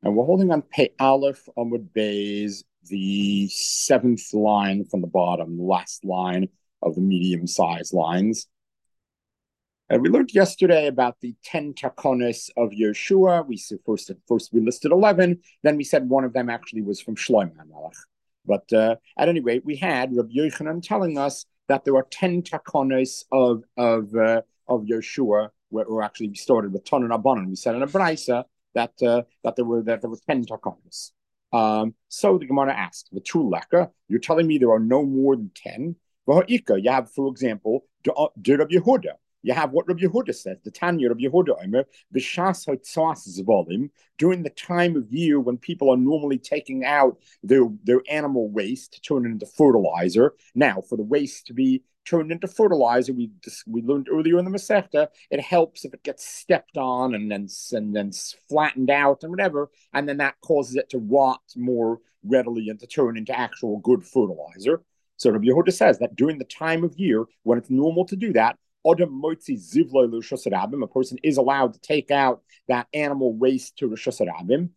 And we're holding on Pei Aleph Amud Beis, the seventh line from the bottom, the last line of the medium-sized lines. And we learned yesterday about the 10 takonis of Yeshua. We said first we listed 11, then we said one of them actually was from Shlomo HaMelech. But at any rate, we had Rabbi Yochanan telling us that there are 10 takonis of Yeshua, where actually we started with Tanan Abanon. We said in a Braisa that there were 10 takonis. So the Gemara asked, the true lekker, you're telling me there are no more than 10? You have, for example, the Rabbi Yehuda. You have what Rabbi Yehuda says, the Tanya Rabbi Yehuda Omer, B'shas ha'tzas zvolim, during the time of year when people are normally taking out their animal waste to turn it into fertilizer. Now, for the waste to be turned into fertilizer, we learned earlier in the Masechta, it helps if it gets stepped on and then flattened out and whatever, and then that causes it to rot more readily and to turn into actual good fertilizer. So Rabbi Yehuda says that during the time of year when it's normal to do that, a person is allowed to take out that animal waste to Rosh Hashanah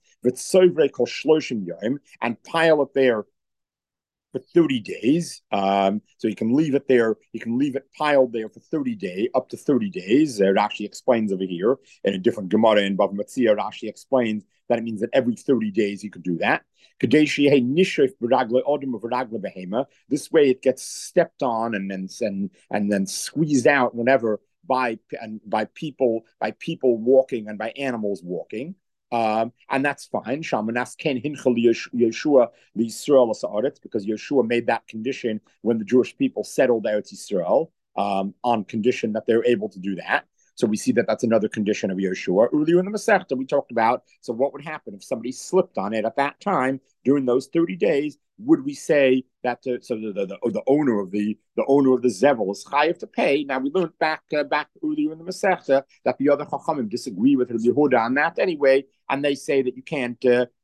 and pile it there for 30 days. So you can leave it there. You can leave it piled there for 30 days, up to 30 days. It actually explains over here in a different Gemara in Bava Metzia. It actually explains that it means that every 30 days you could do that. This way it gets stepped on and then squeezed out whenever by people walking and by animals walking. And that's fine. Because Yeshua made that condition when the Jewish people settled Eretz Yisrael, on condition that they're able to do that. So we see that that's another condition of Yeshua. Earlier in the Masechta, we talked about, so what would happen if somebody slipped on it at that time during those 30 days? Would we say that the owner of the zevel is chayiv to pay? Now we learned back earlier in the Masechta that the other chachamim disagree with Rabbi Yehuda on that anyway, and they say that you can't.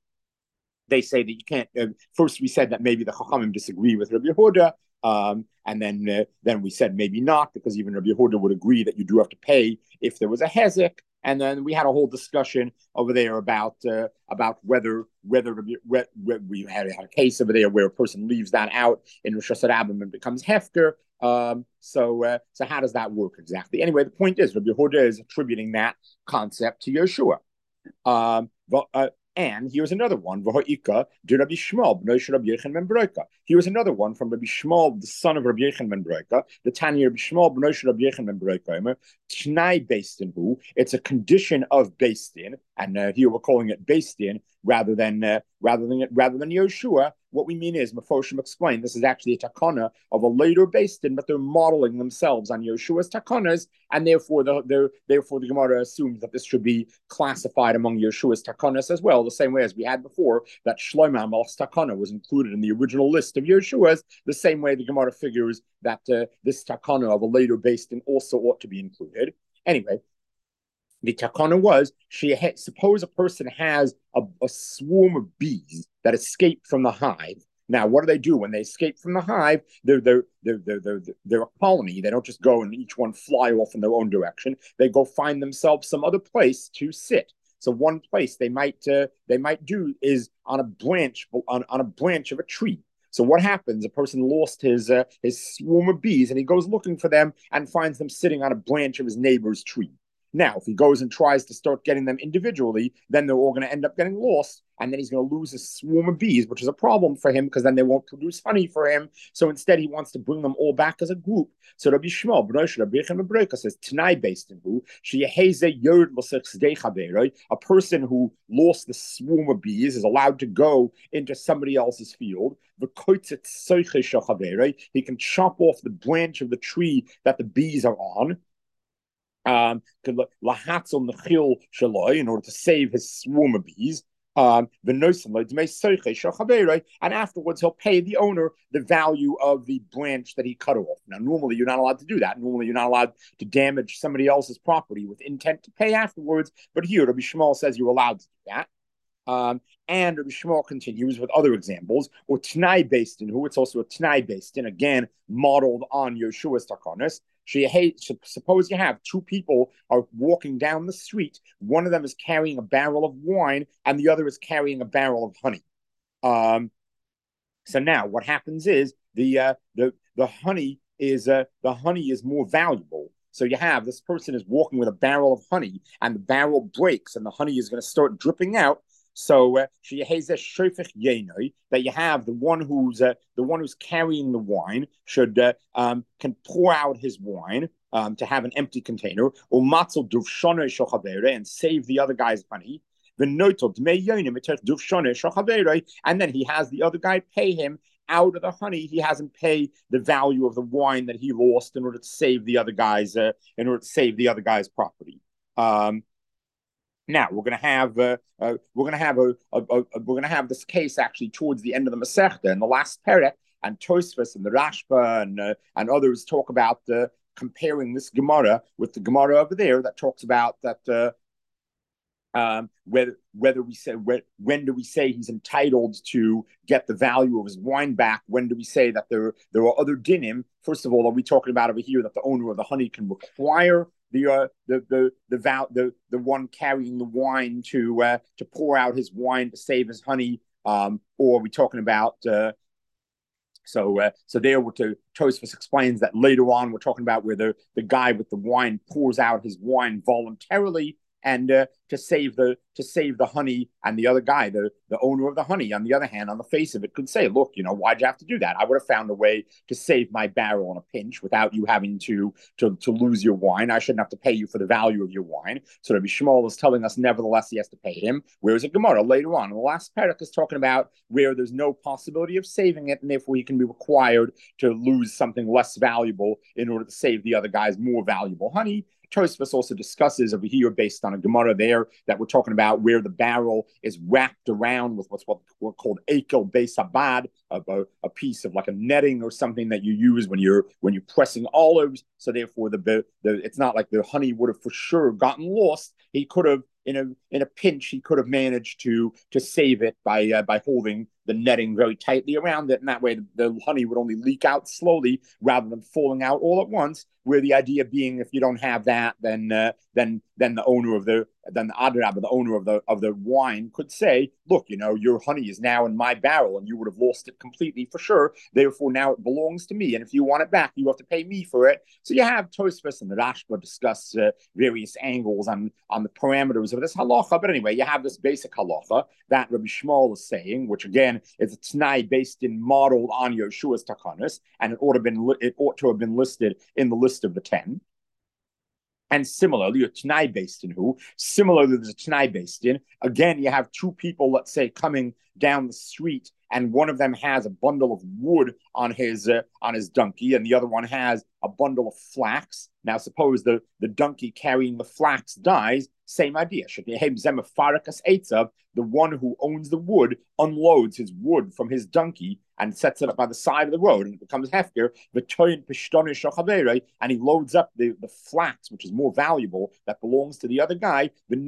First, we said that maybe the chachamim disagree with Rabbi Yehuda. And then we said maybe not, because even Rabbi Yehuda would agree that you do have to pay if there was a hezek. And then we had a whole discussion over there about whether we had a case over there where a person leaves that out in Rosh Hashanah and becomes hefker. So how does that work exactly? Anyway, the point is Rabbi Yehuda is attributing that concept to Yeshua. And here's another one. Here's another one from Rabbi Shmuel, the son of Rabbi Yechon ben Broika. The Tanya Rabbi Shmuel, B'nai Rabbi Yechon ben Broika. Tnai based in who? It's a condition of based in, and here we're calling it based in rather than Yeshua. What we mean is, Mefoshim explained, this is actually a takana of a later based in, but they're modeling themselves on Yeshua's takanas, and therefore the Gemara assumes that this should be classified among Yeshua's takanas as well, the same way as we had before that Shlomo HaMelech's takana was included in the original list of Yeshua's. The same way the Gemara figures that this takana of a later based in also ought to be included. Anyway, the takana was, suppose a person has a swarm of bees that escape from the hive. Now, what do they do when they escape from the hive? They're a colony. They don't just go and each one fly off in their own direction. They go find themselves some other place to sit. So one place they might do is on a branch of a tree. So what happens? A person lost his swarm of bees, and he goes looking for them and finds them sitting on a branch of his neighbor's tree. Now, if he goes and tries to start getting them individually, then they're all going to end up getting lost, and then he's going to lose his swarm of bees, which is a problem for him because then they won't produce honey for him. So instead, he wants to bring them all back as a group. So Rabbi Shmuel, Rabbi Yechon ben Broika says, Tanai based in who? A person who lost the swarm of bees is allowed to go into somebody else's field. He can chop off the branch of the tree that the bees are on, in order to save his swarm of bees. And afterwards he'll pay the owner the value of the branch that he cut off. Now, normally you're not allowed to do that. Normally you're not allowed to damage somebody else's property with intent to pay afterwards. But here, Rabbi Shmuel says you're allowed to do that. And Rabbi Shmuel continues with other examples, or Tnai based in who? It's also a Tnai based in, again, modeled on Yeshua's takanas. suppose you have two people are walking down the street. One of them is carrying a barrel of wine, and the other is carrying a barrel of honey. So now what happens is the honey is more valuable. So you have this person is walking with a barrel of honey, and the barrel breaks, and the honey is going to start dripping out. So that you have the one who's carrying the wine should can pour out his wine to have an empty container, or and save the other guy's honey. And then he has the other guy pay him out of the honey. He hasn't paid the value of the wine that he lost in order to save the other guy's property. Now we're going to have this case actually towards the end of the Masechta in the last perek, and Tosfos and the Rashba and others talk about comparing this Gemara with the Gemara over there that talks about that. Whether we say when do we say he's entitled to get the value of his wine back? When do we say that there are other dinim? First of all, are we talking about over here that the owner of the honey can require the one carrying the wine to pour out his wine to save his honey, or are we talking about? So there, Tosfos explains that later on we're talking about where the guy with the wine pours out his wine voluntarily and to save the honey, and the other guy, the owner of the honey, on the other hand, on the face of it, could say, look, why'd you have to do that? I would have found a way to save my barrel in a pinch without you having to lose your wine. I shouldn't have to pay you for the value of your wine. So Rabbi Shmuel is telling us, nevertheless, he has to pay him. Whereas a Gemara later on, the last parak is talking about where there's no possibility of saving it, and therefore he can be required to lose something less valuable in order to save the other guy's more valuable honey. Tosfos also discusses over here, based on a Gemara there, that we're talking about where the barrel is wrapped around with what's called Ekel Beis Abad, a piece of like a netting or something that you use when you're pressing olives. So therefore, it's not like the honey would have for sure gotten lost. He could have, in a pinch, he could have managed to save it by holding the netting very tightly around it, and that way the honey would only leak out slowly rather than falling out all at once. Where the idea being, if you don't have that, then the owner of the owner of the wine could say, look, your honey is now in my barrel, and you would have lost it completely for sure. Therefore, now it belongs to me, and if you want it back, you have to pay me for it. So you have Tosfos and the Rashba discuss various angles on the parameters of this halacha. But anyway, you have this basic halacha that Rabbi Shmuel is saying, which again is a t'nai based in modeled on Yeshua's takanas, and it ought to have been listed in the list of the 10. And similarly, a t'nai based in who? Similarly, there's a t'nai based in. Again, you have two people, let's say, coming down the street, and one of them has a bundle of wood on his donkey, and the other one has a bundle of flax. Now, suppose the donkey carrying the flax dies. Same idea. The one who owns the wood unloads his wood from his donkey and sets it up by the side of the road, and it becomes hefker. And he loads up the flax, which is more valuable, that belongs to the other guy. And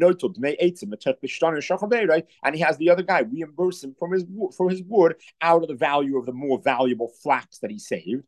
he has the other guy reimburse him for his wood out of the value of the more valuable flax that he saved.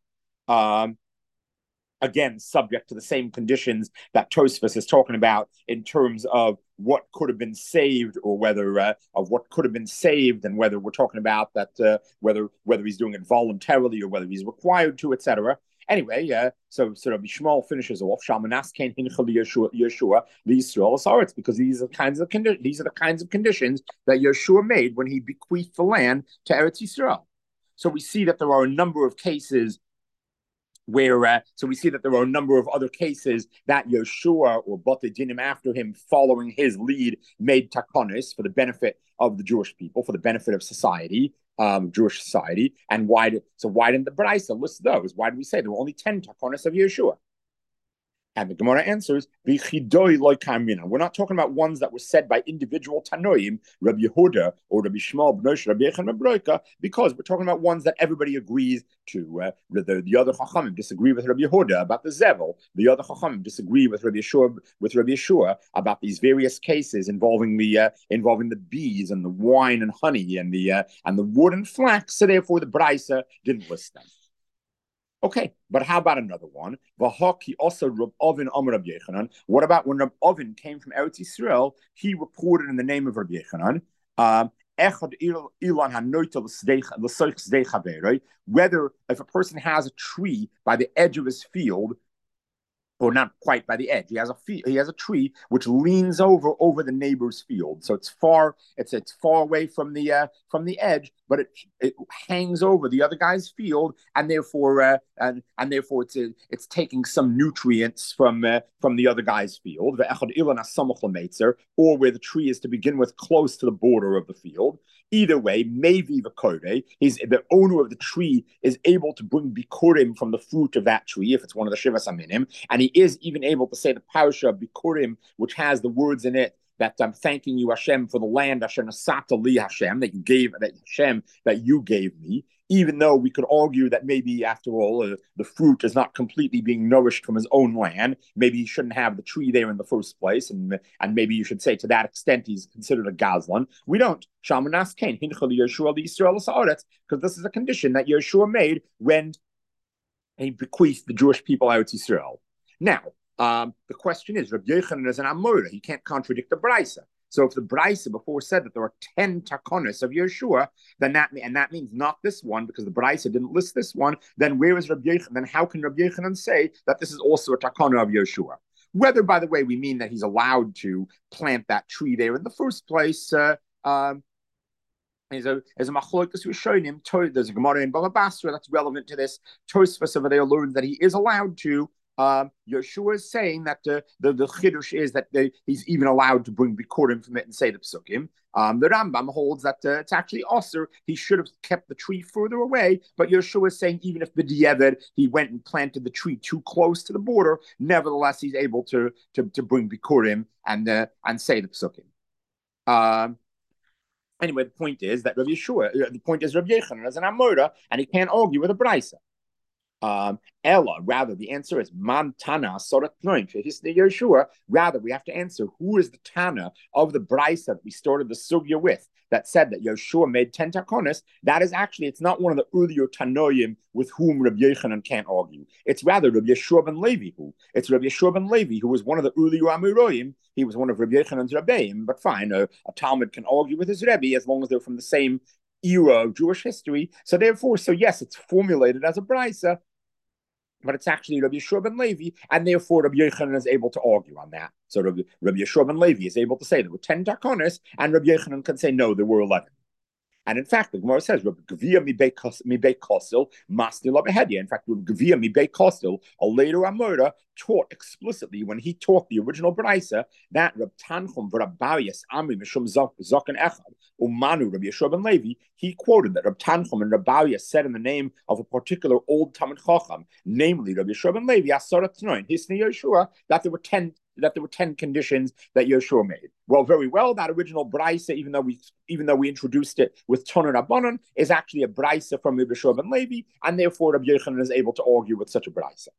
Again, subject to the same conditions that Tosfos is talking about in terms of what could have been saved, or whether of what could have been saved, and whether we're talking about that whether he's doing it voluntarily or whether he's required to, etc. Anyway, so Rabbi Shmuel finishes off Shalmanas Kain Hinchel Yeshua Yisrael Saretz, because these are the kinds of conditions that Yeshua made when he bequeathed the land to Eretz Yisrael. So we see that there are a number of cases where we see that there are a number of other cases that Yeshua or Batei Dinim after him, following his lead, made takonis for the benefit of the Jewish people, for the benefit of society, Jewish society. And why didn't the Braisa list those? Why did we say there were only 10 takonis of Yeshua? And the Gemara answers, we're not talking about ones that were said by individual Tanoim, Rabbi Yehuda or Rabbi Shmuel, Rabbi Yechon, Rabbi Broika, because we're talking about ones that everybody agrees to. The other Chachamim disagree with Rabbi Yehuda about the Zevel. The other Chachamim disagree with Rabbi Yeshua about these various cases involving the bees and the wine and honey and the wood and flax. So therefore, the Braisa didn't list them. Okay, but how about another one? V'haki also Rab Ovin Amar Rabbi Yechanan. What about when Rab Ovin came from Eretz Yisrael? He reported in the name of Rabbi Yechanan. Whether if a person has a tree by the edge of his field, or not quite by the edge. He has a tree which leans over the neighbor's field, so it's far away from the edge, but it hangs over the other guy's field, and therefore it's taking some nutrients from the other guy's field. Or where the tree is to begin with close to the border of the field. Either way, maybe the owner of the tree is able to bring bikurim from the fruit of that tree if it's one of the shivas aminim, and he is even able to say the parasha of bikurim, which has the words in it that I'm thanking you, Hashem, for the land, Hashem Nasata li Hashem, that you gave me. Even though we could argue that maybe, after all, the fruit is not completely being nourished from his own land. Maybe he shouldn't have the tree there in the first place, and maybe you should say to that extent he's considered a gazlan. We don't. Shamanas Kain Hinchal Yeshua Yisrael Sa'aretz, because this is a condition that Yeshua made when he bequeathed the Jewish people out to Israel. Now, the question is, Rabbi Yochanan is an Amora. He can't contradict the Braisa. So if the Braisa before said that there are 10 takonis of Yeshua, then that means not this one, because the Braisa didn't list this one, then where is Rabbi Yochanan? Then how can Rabbi Yochanan say that this is also a takona of Yeshua? Whether, by the way, we mean that he's allowed to plant that tree there in the first place, as a machlokas rishonim, there's a Gemara in Baba Basra that's relevant to this. Tosfos over there learns that he is allowed to. Yeshua is saying that the chiddush is that he's even allowed to bring bikurim from it and say the psukim. The Rambam holds that it's actually osir. He should have kept the tree further away, but Yeshua is saying even if b'diavad he went and planted the tree too close to the border, nevertheless he's able to bring bikurim and say the psukim. Anyway, the point is that Rabbi Yochanan is an Amora, and he can't argue with a Braisa. Ella, rather, the answer is Man Tana Sorat Noin. Yeshua, rather, we have to answer who is the Tana of the Braisa that we started the Sugya with that said that Yeshua made 10 takonis. That is actually, it's not one of the earlier Tanoim with whom Rabbi Yochanan can't argue. It's rather Rabbi Yeshua ben Levi It's Rabbi Yeshua ben Levi who was one of the earlier Amiroim. He was one of Rabbi Yochanan's Rabbeim, but fine, a Talmud can argue with his Rebbe as long as they're from the same era of Jewish history. So yes, it's formulated as a Braisa, but it's actually Rabbi Yeshua ben Levi, and therefore Rabbi Yochanan is able to argue on that. So Rabbi Yeshua ben Levi is able to say there were 10 takonis, and Rabbi Yochanan can say no, there were 11. And in fact, the Gemara says, Rabbi Gavia mi Beit Kosil, Masni la Behedia. In fact, Rabbi Gavia mi Beit Kosil, a later Amora, taught explicitly when he taught the original Braisa that Rab Tanchum v'Rabbayas Amri Mishum Zokan Echad Umanu Rabbi Yeshua ben Levi. He quoted that Rab Tanchum and Rabbayas said in the name of a particular old Talmud Chacham, namely Rabbi Yeshua ben Levi, Asarat Tnoin, Hisni Yeshua, that there were 10 conditions that Yeshua made. Well, very well. That original Braisa, even though we introduced it with Toner Rabbanon, is actually a Braisa from Rabbi Yeshua ben Levi, and therefore Rabbi Yochanan is able to argue with such a Braisa.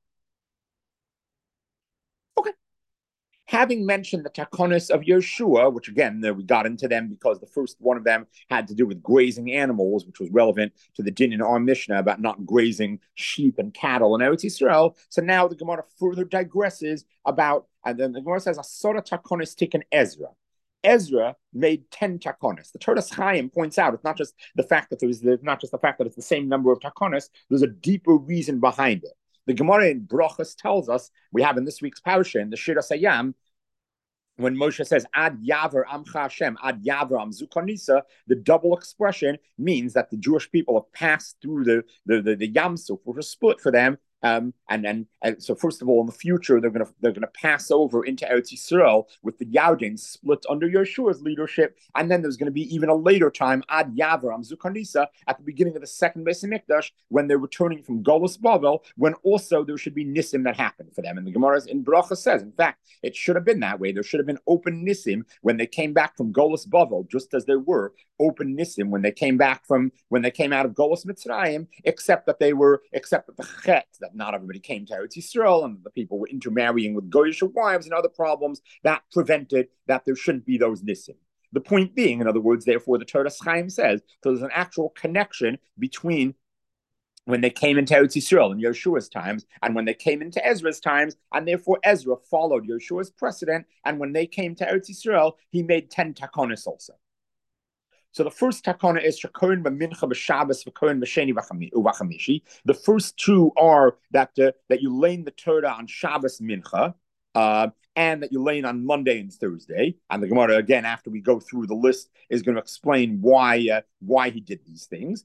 Okay. Having mentioned the takonis of Yeshua, which again, we got into them because the first one of them had to do with grazing animals, which was relevant to the din in our Mishnah about not grazing sheep and cattle in Eretz Yisrael. So now the Gemara further digresses about, and then the Gemara says, Asora takonis tikkun Ezra. Ezra made 10 takonis. The Toras Chaim points out it's not just the fact that it's the same number of takonis. There's a deeper reason behind it. The Gemara in Brachos tells us, we have in this week's parasha, in the Shir HaSayam, when Moshe says, Ad Yaver Amcha Hashem, Ad Yaver Am Zukonisa, the double expression means that the Jewish people have passed through the Yam Suf, which was split for them. And so first of all, in the future, they're gonna pass over into Eretz Yisrael with the Yaudim split under Yeshua's leadership, and then there's going to be even a later time, Ad Yavram Zukanisa, at the beginning of the second Beis Hamikdash, when they're returning from Golus Bavel, when also there should be Nisim that happened for them. And the Gemara in Bracha says, in fact, it should have been that way. There should have been open Nisim when they came back from Golus Bavel, just as there were open Nisim when they came out of Golus Mitzrayim, except that the Chet, that not everybody came to Eretz Yisrael, and the people were intermarrying with Goyish wives and other problems that prevented that there shouldn't be those Nisim. The point being, in other words, therefore, the Toras Chaim says, so there's an actual connection between when they came into Eretz Yisrael in Yeshua's times, and when they came into Ezra's times, and therefore Ezra followed Yeshua's precedent, and when they came to Eretz Yisrael, he made 10 takonis also. So the first takana is Shekorin b'mincha b'Shabbos v'korin b'Sheni v'Chamishi. The first two are that you lane the Torah on Shabbos mincha, and that you lane on Monday and Thursday. And the Gemara, again, after we go through the list, is going to explain why he did these things.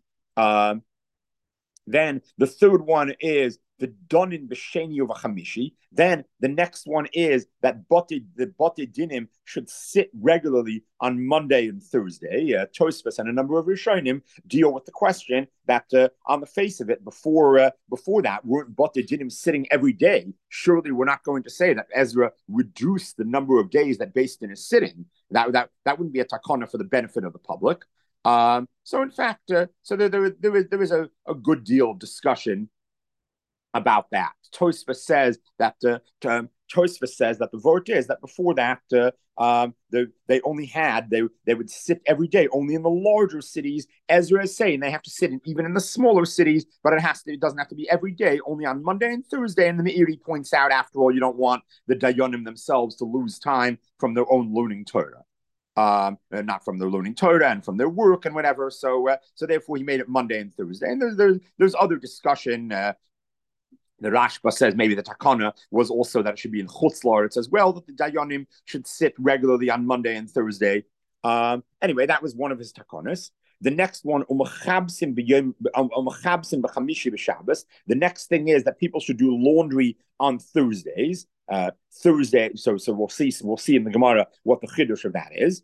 Then the third one is the Donin b'Sheni v'Chamishi. Then the next one is that the Bate Dinim should sit regularly on Monday and Thursday. Tosfos and a number of Rishonim deal with the question that on the face of it, before that, weren't Bate Dinim sitting every day? Surely we're not going to say that Ezra reduced the number of days that Beis Din is sitting. That wouldn't be a takana for the benefit of the public. So in fact, so there is a good deal of discussion about that. Tosfos says that the vote is that before that they only had they would sit every day only in the larger cities. Ezra is saying they have to sit even in the smaller cities, but it doesn't have to be every day, only on Monday and Thursday. And the Meiri points out, after all, you don't want the Dayanim themselves to lose time from their own learning Torah. Not from their learning Torah and from their work and whatever. So therefore he made it Monday and Thursday. And there's other discussion. The Rashba says maybe the takana was also that it should be in Chutz La'aretz as well, that the Dayanim should sit regularly on Monday and Thursday. Anyway, that was one of his takanas. The next one, umachabsim b'chamishi b'Shabbos. The next thing is that people should do laundry on Thursdays. Thursday. So we'll see in the Gemara what the chiddush of that is.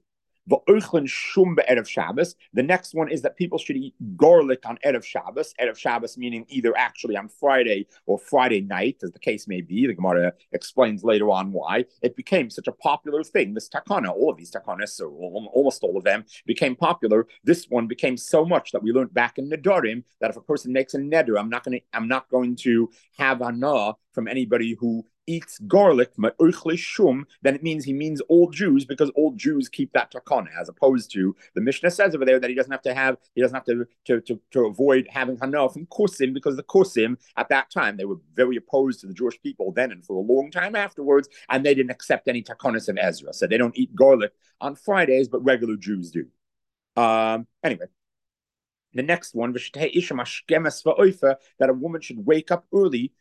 The next one is that people should eat garlic on Erev Shabbos. Erev Shabbos meaning either actually on Friday or Friday night, as the case may be. The Gemara explains later on why it became such a popular thing. This takana, all of these takanas, so almost all of them, became popular. This one became so much that we learned back in Nedarim that if a person makes a neder, I'm not going to have hana from anybody who eats garlic, then it means all Jews, because all Jews keep that takana, as opposed to the Mishnah says over there that he doesn't have to avoid having hana from kosim, because the kosim at that time, they were very opposed to the Jewish people then and for a long time afterwards, and they didn't accept any takanas of Ezra, so they don't eat garlic on Fridays, but regular Jews do. Anyway. The next one, that a woman should wake up early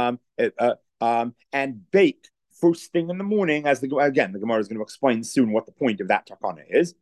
and bake first thing in the morning. The Gemara is going to explain soon what the point of that takana is.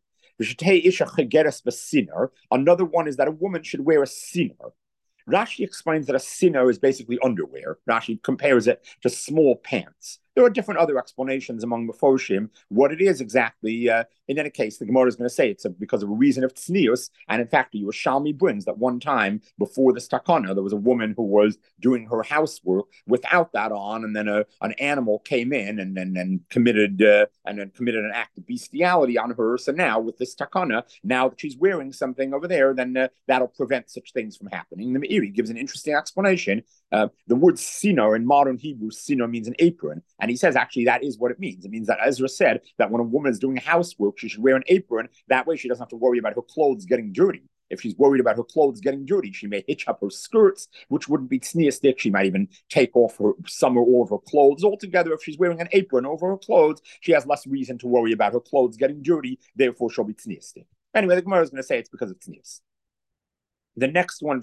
Another one is that a woman should wear a sinner. Rashi explains that a sinner is basically underwear. Rashi compares it to small pants. There are different other explanations among the Mefoshim what it is exactly. In any case, the Gemara is going to say it's because of a reason of tznius. And in fact, the Yerushalmi brings that one time before this takana, there was a woman who was doing her housework without that on, and then an animal came in and committed an act of bestiality on her. So now with this takana, now that she's wearing something over there, then that'll prevent such things from happening. The Meiri gives an interesting explanation. The word sino in modern Hebrew, sino means an apron. And he says, actually, that is what it means. It means that Ezra said that when a woman is doing housework, she should wear an apron. That way she doesn't have to worry about her clothes getting dirty. If she's worried about her clothes getting dirty, she may hitch up her skirts, which wouldn't be tzniistic. She might even take off some or all of her clothes altogether. If she's wearing an apron over her clothes, she has less reason to worry about her clothes getting dirty. Therefore, she'll be tzniistic. Anyway, the Gemara is going to say it's because of tznius. The next one,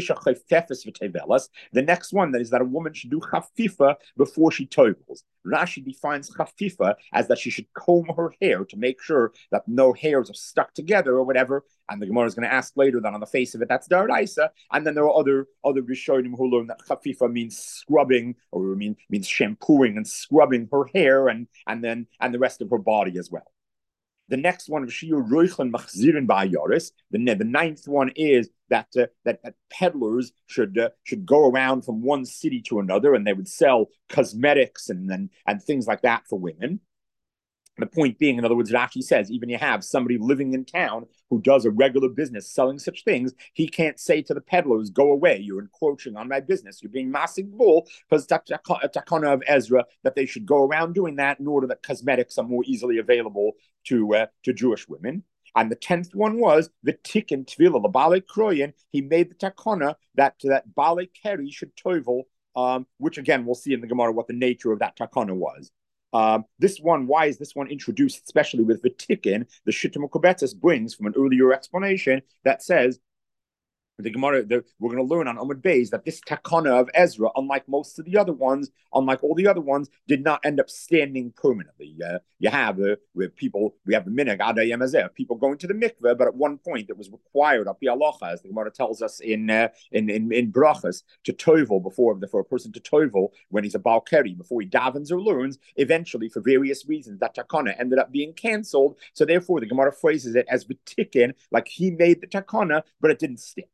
the next one is that a woman should do chafifa before she toivels. Rashi defines chafifa as that she should comb her hair to make sure that no hairs are stuck together or whatever. And the Gemara is going to ask later that on the face of it, that's daraisa. And then there are other Rishonim who learn that chafifa means scrubbing, or means shampooing and scrubbing her hair and the rest of her body as well. The next one, the ninth one is that peddlers should go around from one city to another, and they would sell cosmetics and things like that for women. The point being, in other words, Rashi says, even you have somebody living in town who does a regular business selling such things, he can't say to the peddlers, go away, you're encroaching on my business, you're being masig bull, because it's a takana of Ezra that they should go around doing that in order that cosmetics are more easily available to Jewish women. And the 10th one was the tikkun tvila l'balei kroyin. He made the takana that balei keri should tovel, which again we'll see in the Gemara what the nature of that takana was. This one, why is this one introduced, especially with the tikkun? The Shittim Kobetzes brings from an earlier explanation that says the Gemara, we're going to learn on Amud Beis that this takana of Ezra, unlike most of the other ones, unlike all the other ones, did not end up standing permanently. You have with people, we have the minhag Ada Yemazeh, people going to the mikveh, but at one point it was required up the halacha, as the Gemara tells us in brachas, to tovel for a person to tovel when he's a balkeri, before he davens or learns. Eventually, for various reasons, that takana ended up being cancelled. So therefore, the Gemara phrases it as v'tikin, like he made the takana, but it didn't stick.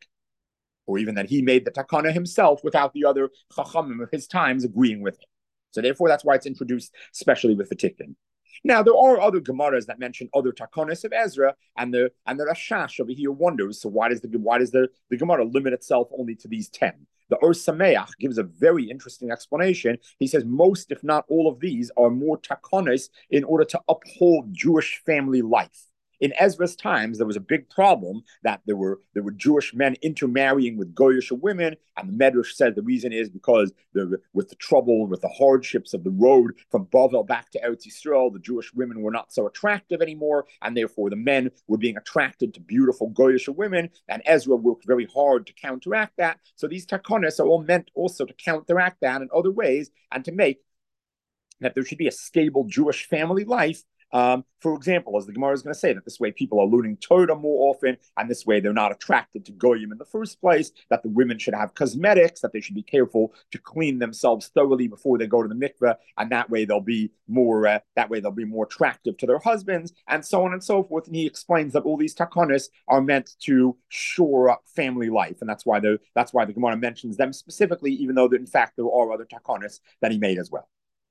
Or even that he made the takana himself without the other chachamim of his times agreeing with him. So therefore, that's why it's introduced, especially with the tikkun. Now, there are other Gemaras that mention other takanas of Ezra, and the Rashash over here wonders, so why does the Gemara limit itself only to these 10? The Or Sameach gives a very interesting explanation. He says most, if not all of these, are more takanas in order to uphold Jewish family life. In Ezra's times, there was a big problem that there were Jewish men intermarrying with Goyish women, and the Medrash said the reason is because with the hardships of the road from Bavel back to Eretz Yisrael, the Jewish women were not so attractive anymore, and therefore the men were being attracted to beautiful Goyish women, and Ezra worked very hard to counteract that. So these takonis are all meant also to counteract that in other ways, and to make that there should be a stable Jewish family life. For example, as the Gemara is going to say, that this way people are learning Torah more often, and this way they're not attracted to Goyim in the first place, that the women should have cosmetics, that they should be careful to clean themselves thoroughly before they go to the mikveh, and that way they'll be more attractive to their husbands, and so on and so forth. And he explains that all these takanis are meant to shore up family life, and that's why the Gemara mentions them specifically, even though in fact there are other takanis that he made as well.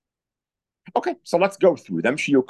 Okay, so let's go through them. The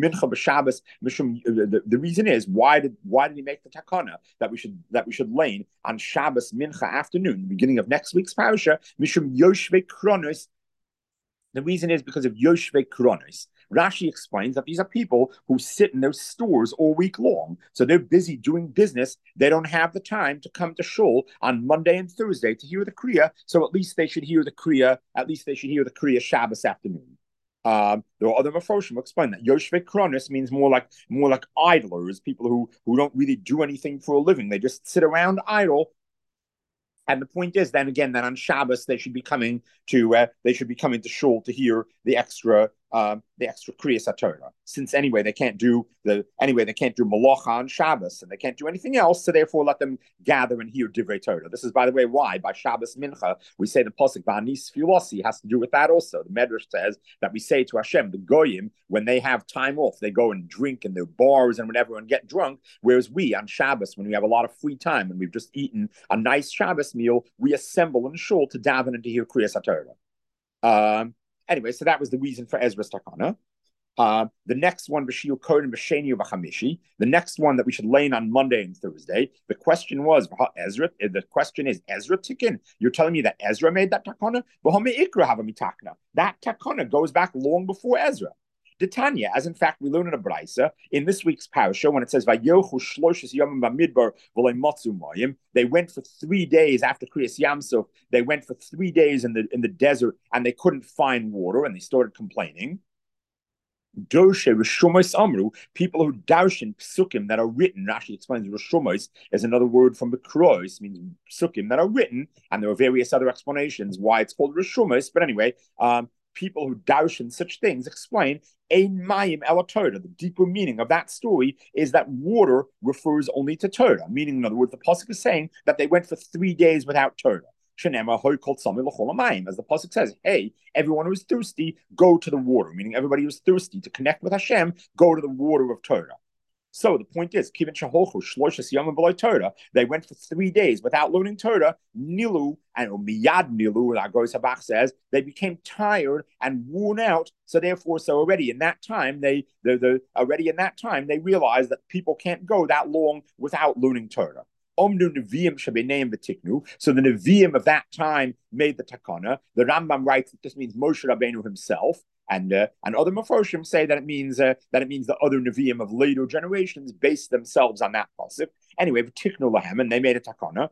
reason is why did he make the takana that we should lane on Shabbos mincha afternoon, beginning of next week's parasha? Mishum yoshvei kronos. The reason is because of yoshvei kronos. Rashi explains that these are people who sit in their stores all week long, so they're busy doing business. They don't have the time to come to shul on Monday and Thursday to hear the kriya. So at least they should hear the kriya. At least they should hear the kriya Shabbos afternoon. There are other Mephoshim who explain that Yoshvei Kronis means more like idlers, people who don't really do anything for a living. They just sit around idle. And the point is, then again, that on Shabbos they should be coming to shul to hear the extra Kriyas HaTorah. Since anyway they can't do Malacha on Shabbos, and they can't do anything else, so therefore let them gather and hear Divrei Torah. This is, by the way, why by Shabbos Mincha we say the pasuk V'anis Filosi has to do with that also. The Medrash says that we say to Hashem, the Goyim, when they have time off, they go and drink in their bars and whatever and get drunk, whereas we on Shabbos, when we have a lot of free time and we've just eaten a nice Shabbos meal, we assemble in shul to daven and to hear Kriyas HaTorah. Anyway, so that was the reason for Ezra's takana. The next one, B'shiyur Koden B'sheni B'chamishi, the next one that we should lane on Monday and Thursday. The question was Ezra. The question is Ezra tikkun. You're telling me that Ezra made that takana? That takana goes back long before Ezra. Tanya, as in fact we learn in a brisa in this week's parasha when it says Vayochu shloshes yomim b'midbar v'lo matzu mayim. They went for 3 days after Kriyas Yamsuf. They went for 3 days in the desert and they couldn't find water and they started complaining. Doshe Rishumos Amru, people who darshan psukim that are written. Rashi explains Rishumos is another word from the Krois, means psukim that are written, and there are various other explanations why it's called Rishumos. But anyway, people who darshan such things explain Ein Mayim Ela Torah. The deeper meaning of that story is that water refers only to Torah. Meaning, in other words, the pasuk is saying that they went for 3 days without Torah. As the pasuk says, hey, everyone who's thirsty, go to the water. Meaning everybody who's thirsty to connect with Hashem, go to the water of Torah. So the point is, they went for 3 days without learning Torah. Nilu and miyad nilu, Agos Habach says, they became tired and worn out. So therefore, already in that time, they realized that people can't go that long without learning Torah. So the Nevi'im of that time made the takana. The Rambam writes that this means Moshe Rabbeinu himself. and other Mefarshim say that it means the other Nevi'im of later generations based themselves on that pasuk. Anyway, V'tiknu lahem, and they made a takana.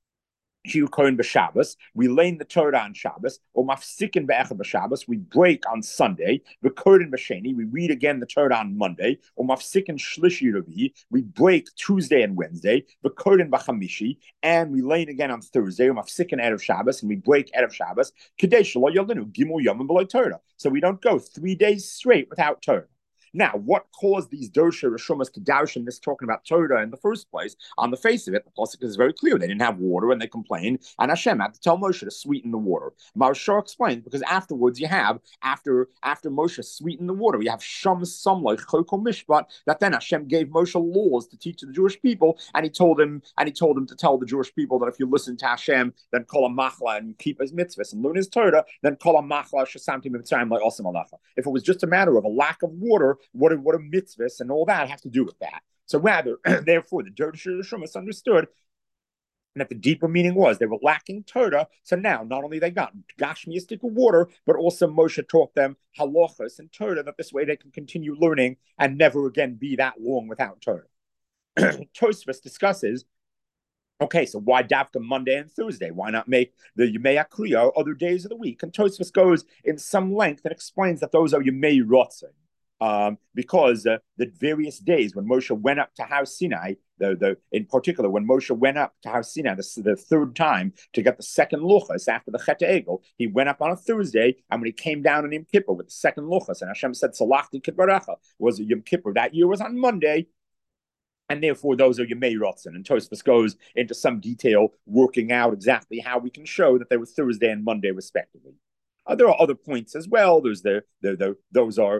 We lane the Torah on Shabbos, or mafsikin be'echad b'Shabbos. We break on Sunday. V'koden b'sheni. We read again the Torah on Monday, or mafsikin shlishi revi. We break Tuesday and Wednesday. V'koden b'chamishi, and we lane again on Thursday, or mafsikin erev Shabbos, and we break erev Shabbos. Kedei shelo yalinu gimul yomim b'lo Torah. So we don't go 3 days straight without Torah. Now, what caused these Dosha Rishomas to doubt in this talking about Torah in the first place? On the face of it, the pasuk is very clear. They didn't have water and they complained, and Hashem had to tell Moshe to sweeten the water. Maharshal explains because afterwards you have, after Moshe sweetened the water, you have Sham Samlai Chokol Mishpat, that then Hashem gave Moshe laws to teach the Jewish people, and he told him to tell the Jewish people that if you listen to Hashem, then kol machla and you keep his mitzvahs and learn his Torah, then kol machla shasamti mitzrayim like osam alacha. If it was just a matter of a lack of water, what are mitzvahs and all that have to do with that? So rather, therefore, the Dosha Rishomas understood that the deeper meaning was they were lacking Torah. So now, not only they got Gashmiistic water, but also Moshe taught them halachas and Torah, that this way they can continue learning and never again be that long without Torah. Tosfos discusses, okay, so why Davka Monday and Thursday? Why not make the Yemei Kriya other days of the week? And Tosfos goes in some length and explains that those are Yemei Rotzin. Because the various days when Moshe went up to Har Sinai, in particular when Moshe went up to Har Sinai the third time to get the second luchas after the Chet Egel, he went up on a Thursday, and when he came down on Yom Kippur with the second luchas, and Hashem said Salachti Kidbarecha was Yom Kippur that year was on Monday, and therefore those are Yemei Rotzin. And Tosfos goes into some detail working out exactly how we can show that they were Thursday and Monday respectively. There are other points as well. There's those are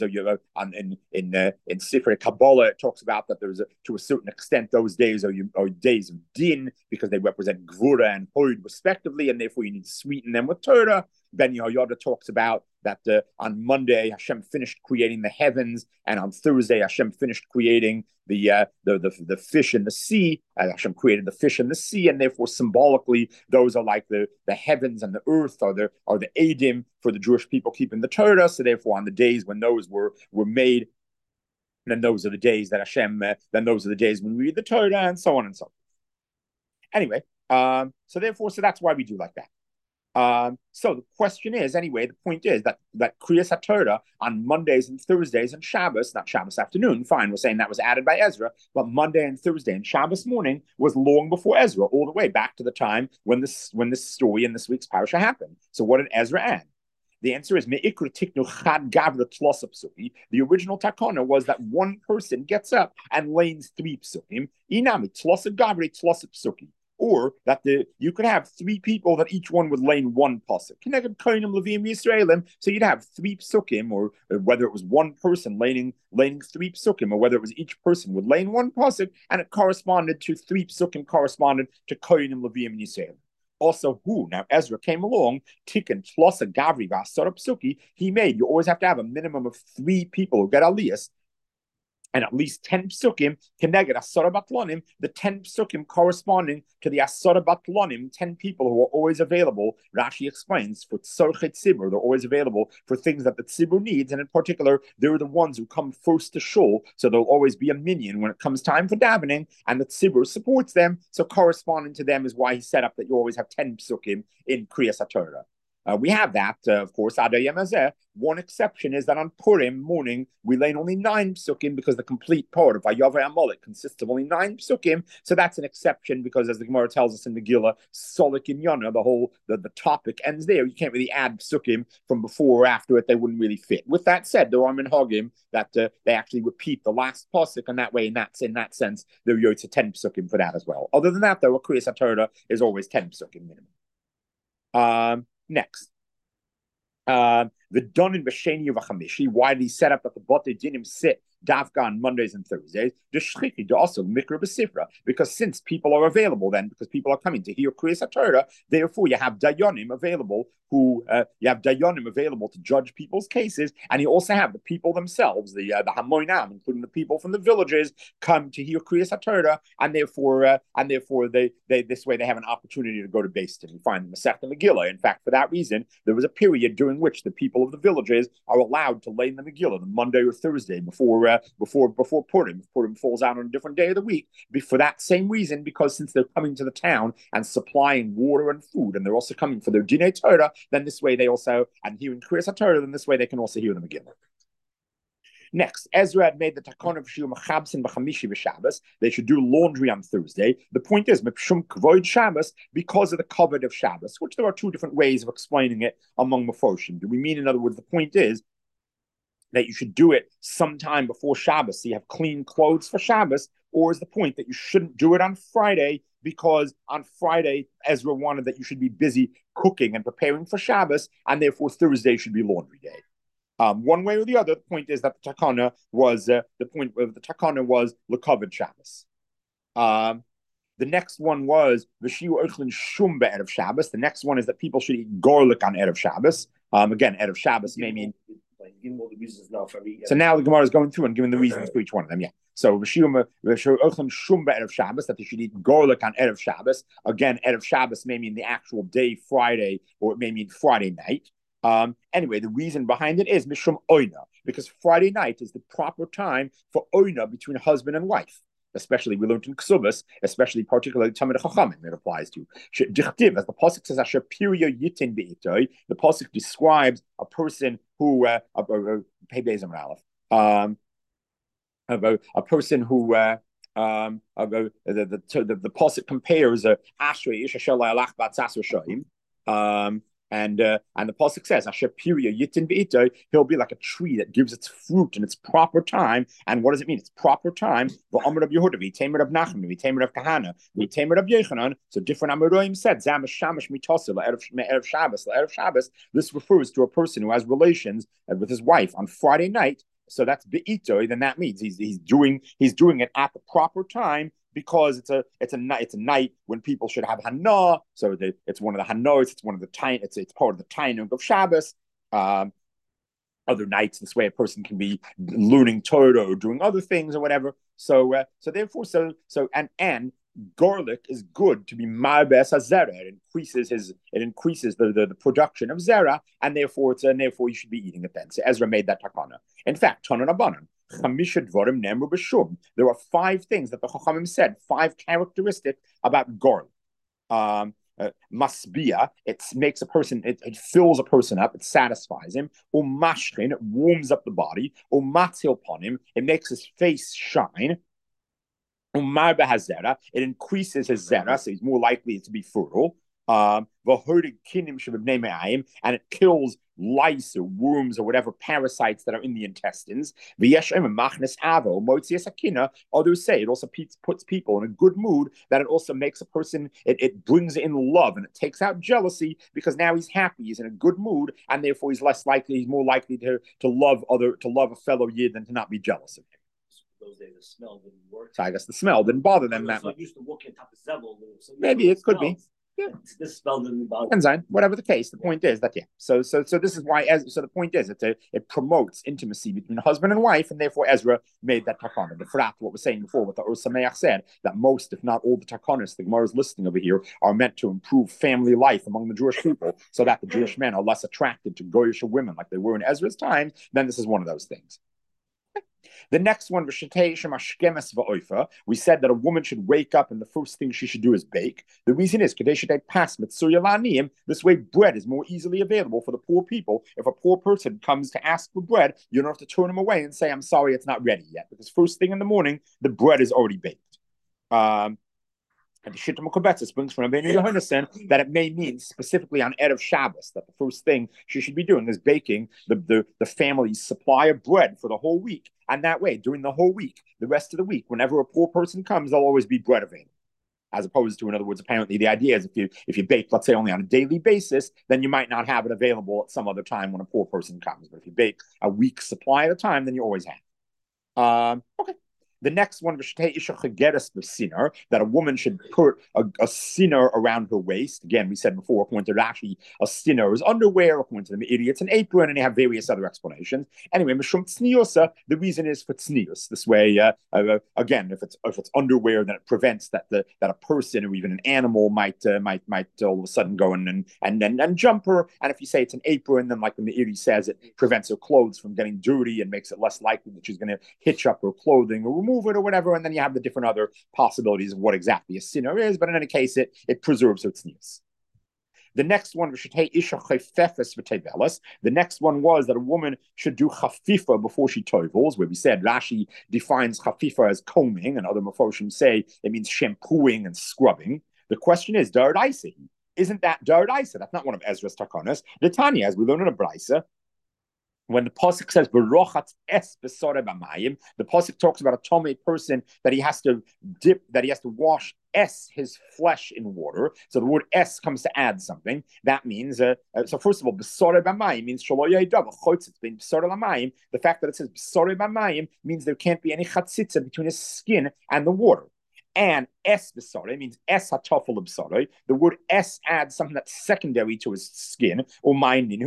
in Sifrei Kabbalah it talks about that there's to a certain extent those days are days of din because they represent Gvura and Hod respectively, and therefore you need to sweeten them with Torah. Ben Yehoyada talks about that on Monday Hashem finished creating the heavens, and on Thursday Hashem finished creating the fish in the sea. Hashem created the fish in the sea, and therefore symbolically those are like the heavens and the earth are the Eidim for the Jewish people keeping the Torah. So therefore, on the days when those were made, then those are the days that Hashem. Then those are the days when we read the Torah, and so on and so forth. Anyway, so that's why we do like that. So the question is, anyway, the point is that Kriyas HaTorah on Mondays and Thursdays and Shabbos, not Shabbos afternoon, fine, we're saying that was added by Ezra, but Monday and Thursday and Shabbos morning was long before Ezra, all the way back to the time when this story in this week's parasha happened. So what did Ezra add? The answer is Me'ikra Tiknu Chad Gavra Tlosa Psuki. The original takana was that one person gets up and lanes 3 psukim. Inami Tlosa Gavra Tlosa Psuki. Or that you could have 3 people that each one would lane 1 pasuk. So you'd have 3 psukim, or whether it was one person laning 3 psukim, or whether it was each person would lane 1 pasuk, and it corresponded to 3 psukim corresponded to Kohanim, Levim, and Yisrael. Also, now Ezra came along, Tikkun Tlosa Gavri V'Asara Psuki. He made you always have to have a minimum of 3 people who get aliyas, and at least 10 psukim keneged asara batlonim, the 10 psukim corresponding to the asara batlonim, 10 people who are always available. Rashi explains for tzorchet tzibur, they're always available for things that the tzibur needs, and in particular, they're the ones who come first to shul, so they'll always be a minion when it comes time for davening, and the tzibur supports them. So corresponding to them is why he set up that you always have 10 psukim in Kriyas HaTorah. We have that, of course, Adayem Azeh. One exception is that on Purim morning, we lane only 9 psukim because the complete part of Vayaveh Amalek consists of only 9 psukim. So that's an exception because, as the Gemara tells us in Megillah, Solik in Yana, the topic ends there. You can't really add psukim from before or after it. They wouldn't really fit. With that said, there are minhagim that they actually repeat the last pasuk, and that way, in that sense, there are 10 psukim for that as well. Other than that, though, a Kriyas HaTorah is always 10 psukim minimum. Next, the Donin B'Sheni V'Chamishi. Why did he set up that the Bate Dinim sit Davka on Mondays and Thursdays, the Shchiti also Mikra B'Sifra, because since people are available then, because people are coming to hear Kriyas HaTorah, therefore you have Dayanim available to judge people's cases, and you also have the people themselves, the Hamoinam, including the people from the villages, come to hear Kriyas HaTorah, and therefore they this way they have an opportunity to go to Beis Din. We find the Masechta Megillah. In fact, for that reason, there was a period during which the people of the villages are allowed to lay in the Megillah the Monday or Thursday before Purim. If Purim falls out on a different day of the week, for that same reason, because since they're coming to the town and supplying water and food, and they're also coming for their Dinei Torah, then this way they also, and hearing Kriyas HaTorah, then this way they can also hear the Megillah. Next, Ezra had made the takon of Shiur Mechabsin b'Chamishi v'Shabbos. They should do laundry on Thursday. The point is, Mepshum Kvoid Shabbos, because of the covet of Shabbos, which there are two different ways of explaining it among Mefoshim. Do we mean, in other words, the point is that you should do it sometime before Shabbos, so you have clean clothes for Shabbos, or is the point that you shouldn't do it on Friday because on Friday Ezra wanted that you should be busy cooking and preparing for Shabbos, and therefore Thursday should be laundry day? One way or the other, the point is that the takana was lekavod Shabbos. The next one was v'shiu ochlin shum be'erev Shabbos. The next one is that people should eat garlic on erev Shabbos. Again, erev Shabbos may mean. So now the Gemara is going through and giving the reasons for each one of them. Yeah. So v'shiu ochlin shum be'erev Shabbos, that they should eat garlic on erev Shabbos. Again, erev Shabbos may mean the actual day Friday, or it may mean Friday night. Anyway, the reason behind it is Mishum Oina, because Friday night is the proper time for Oina between husband and wife. Especially, we learned in Ksubas, especially particularly Talmid Chachamim, it applies to. Dichtiv, as the pasuk says, Asher Piria Yitin Beitoi, the pasuk describes a person who, a person who, the pasuk compares Ashrei Isha Shalai Alach Bat Sasur Shoim. And the pasuk says, "Asher Piria Yitin Beitoi," he'll be like a tree that gives its fruit in its proper time. And what does it mean? It's proper time. V'Amar Rab Yehuda, v'Tamer Rab Nachman, v'Tamer Rab Kahana, v'Tamer Rab Yechanan. So different Amoraim said, "Zamash Shamash Mitosel erev Shabbos, erev Shabbos." This refers to a person who has relations with his wife on Friday night. So that's beitoi. Then that means he's doing it at the proper time, because it's a night when people should have Hana. So it's one of the Hanos. It's one of the time. It's part of the Tainug of Shabbos. Other nights, this way a person can be learning Torah or doing other things or whatever. So therefore and garlic is good to be ma'abes hazera. It increases the production of zera, and therefore you should be eating it then. So Ezra made that takana. In fact, Tanan Abanan. There are 5 things that the Chachamim said, 5 characteristics about garlic. Masbia, it makes a person, it fills a person up, it satisfies him. Umashkin, it warms up the body. Umatil ponim, it makes his face shine. Umarba hazera, it increases his zera, so he's more likely to be fertile. And it kills lice or worms or whatever parasites that are in the intestines. Others say it also puts people in a good mood, that it also makes a person, it brings in love, and it takes out jealousy, because now he's happy, he's in a good mood, and therefore he's more likely to love a fellow Yid than to not be jealous of him. Those days the smell didn't work. So I guess the smell didn't bother them that much. Used to walk on top of Zevel. Maybe it could be. Yeah. This spell didn't bother. Enzyme, whatever the case. The point is that So this is why. So the point is, it promotes intimacy between husband and wife, and therefore Ezra made that takana. But for that, what we're saying before, what the Or Sameach said, that most, if not all, the takanas the Gemara is listing over here are meant to improve family life among the Jewish people, so that the Jewish men are less attracted to Goyish women like they were in Ezra's time. Then this is one of those things. The next one, we said that a woman should wake up and the first thing she should do is bake. The reason is, this way bread is more easily available for the poor people. If a poor person comes to ask for bread, you don't have to turn him away and say, "I'm sorry, it's not ready yet," because first thing in the morning, the bread is already baked. And the Shittim Kobetzis brings from Rabbeinu Yohanan that it may mean specifically on Erev Shabbos, that the first thing she should be doing is baking the family's supply of bread for the whole week. And that way, during the whole week, the rest of the week, whenever a poor person comes, there'll always be bread available. As opposed to, in other words, apparently the idea is if you bake, let's say, only on a daily basis, then you might not have it available at some other time when a poor person comes. But if you bake a week's supply at a time, then you always have it. Okay. The next one, that a woman should put a sinner around her waist. Again, we said before, according to Rashi, a sinner is underwear. According to the idiots, an apron, and they have various other explanations. Anyway, mishum tzniusa, the reason is for tznius. This way, again, if it's underwear, then it prevents that a person or even an animal might all of a sudden go and jump her. And if you say it's an apron, then like the Meiri says, it prevents her clothes from getting dirty and makes it less likely that she's going to hitch up her clothing or remove it or whatever, and then you have the different other possibilities of what exactly a sinner is, but in any case, it preserves her tznius. The next one, the next one was that a woman should do chafifa before she tovels, where we said Rashi defines chafifa as combing, and other mafoshim say it means shampooing and scrubbing. The question is, d'oraisa. Isn't that d'oraisa? That's not one of Ezra's takanas. The Tanya, as we learn in a brisa, when the pasuk says "Berochatz es besore b'mayim," the pasuk talks about a tomei person that he has to wash his flesh in water. So the word es comes to add something. That means so. First of all, besore b'mayim means shelo yaidav chotz. It's been besore b'mayim. The fact that it says besore b'mayim means there can't be any chatzitza between his skin and the water. And es besore means es hatofel besore. The word es adds something that's secondary to his skin, or namely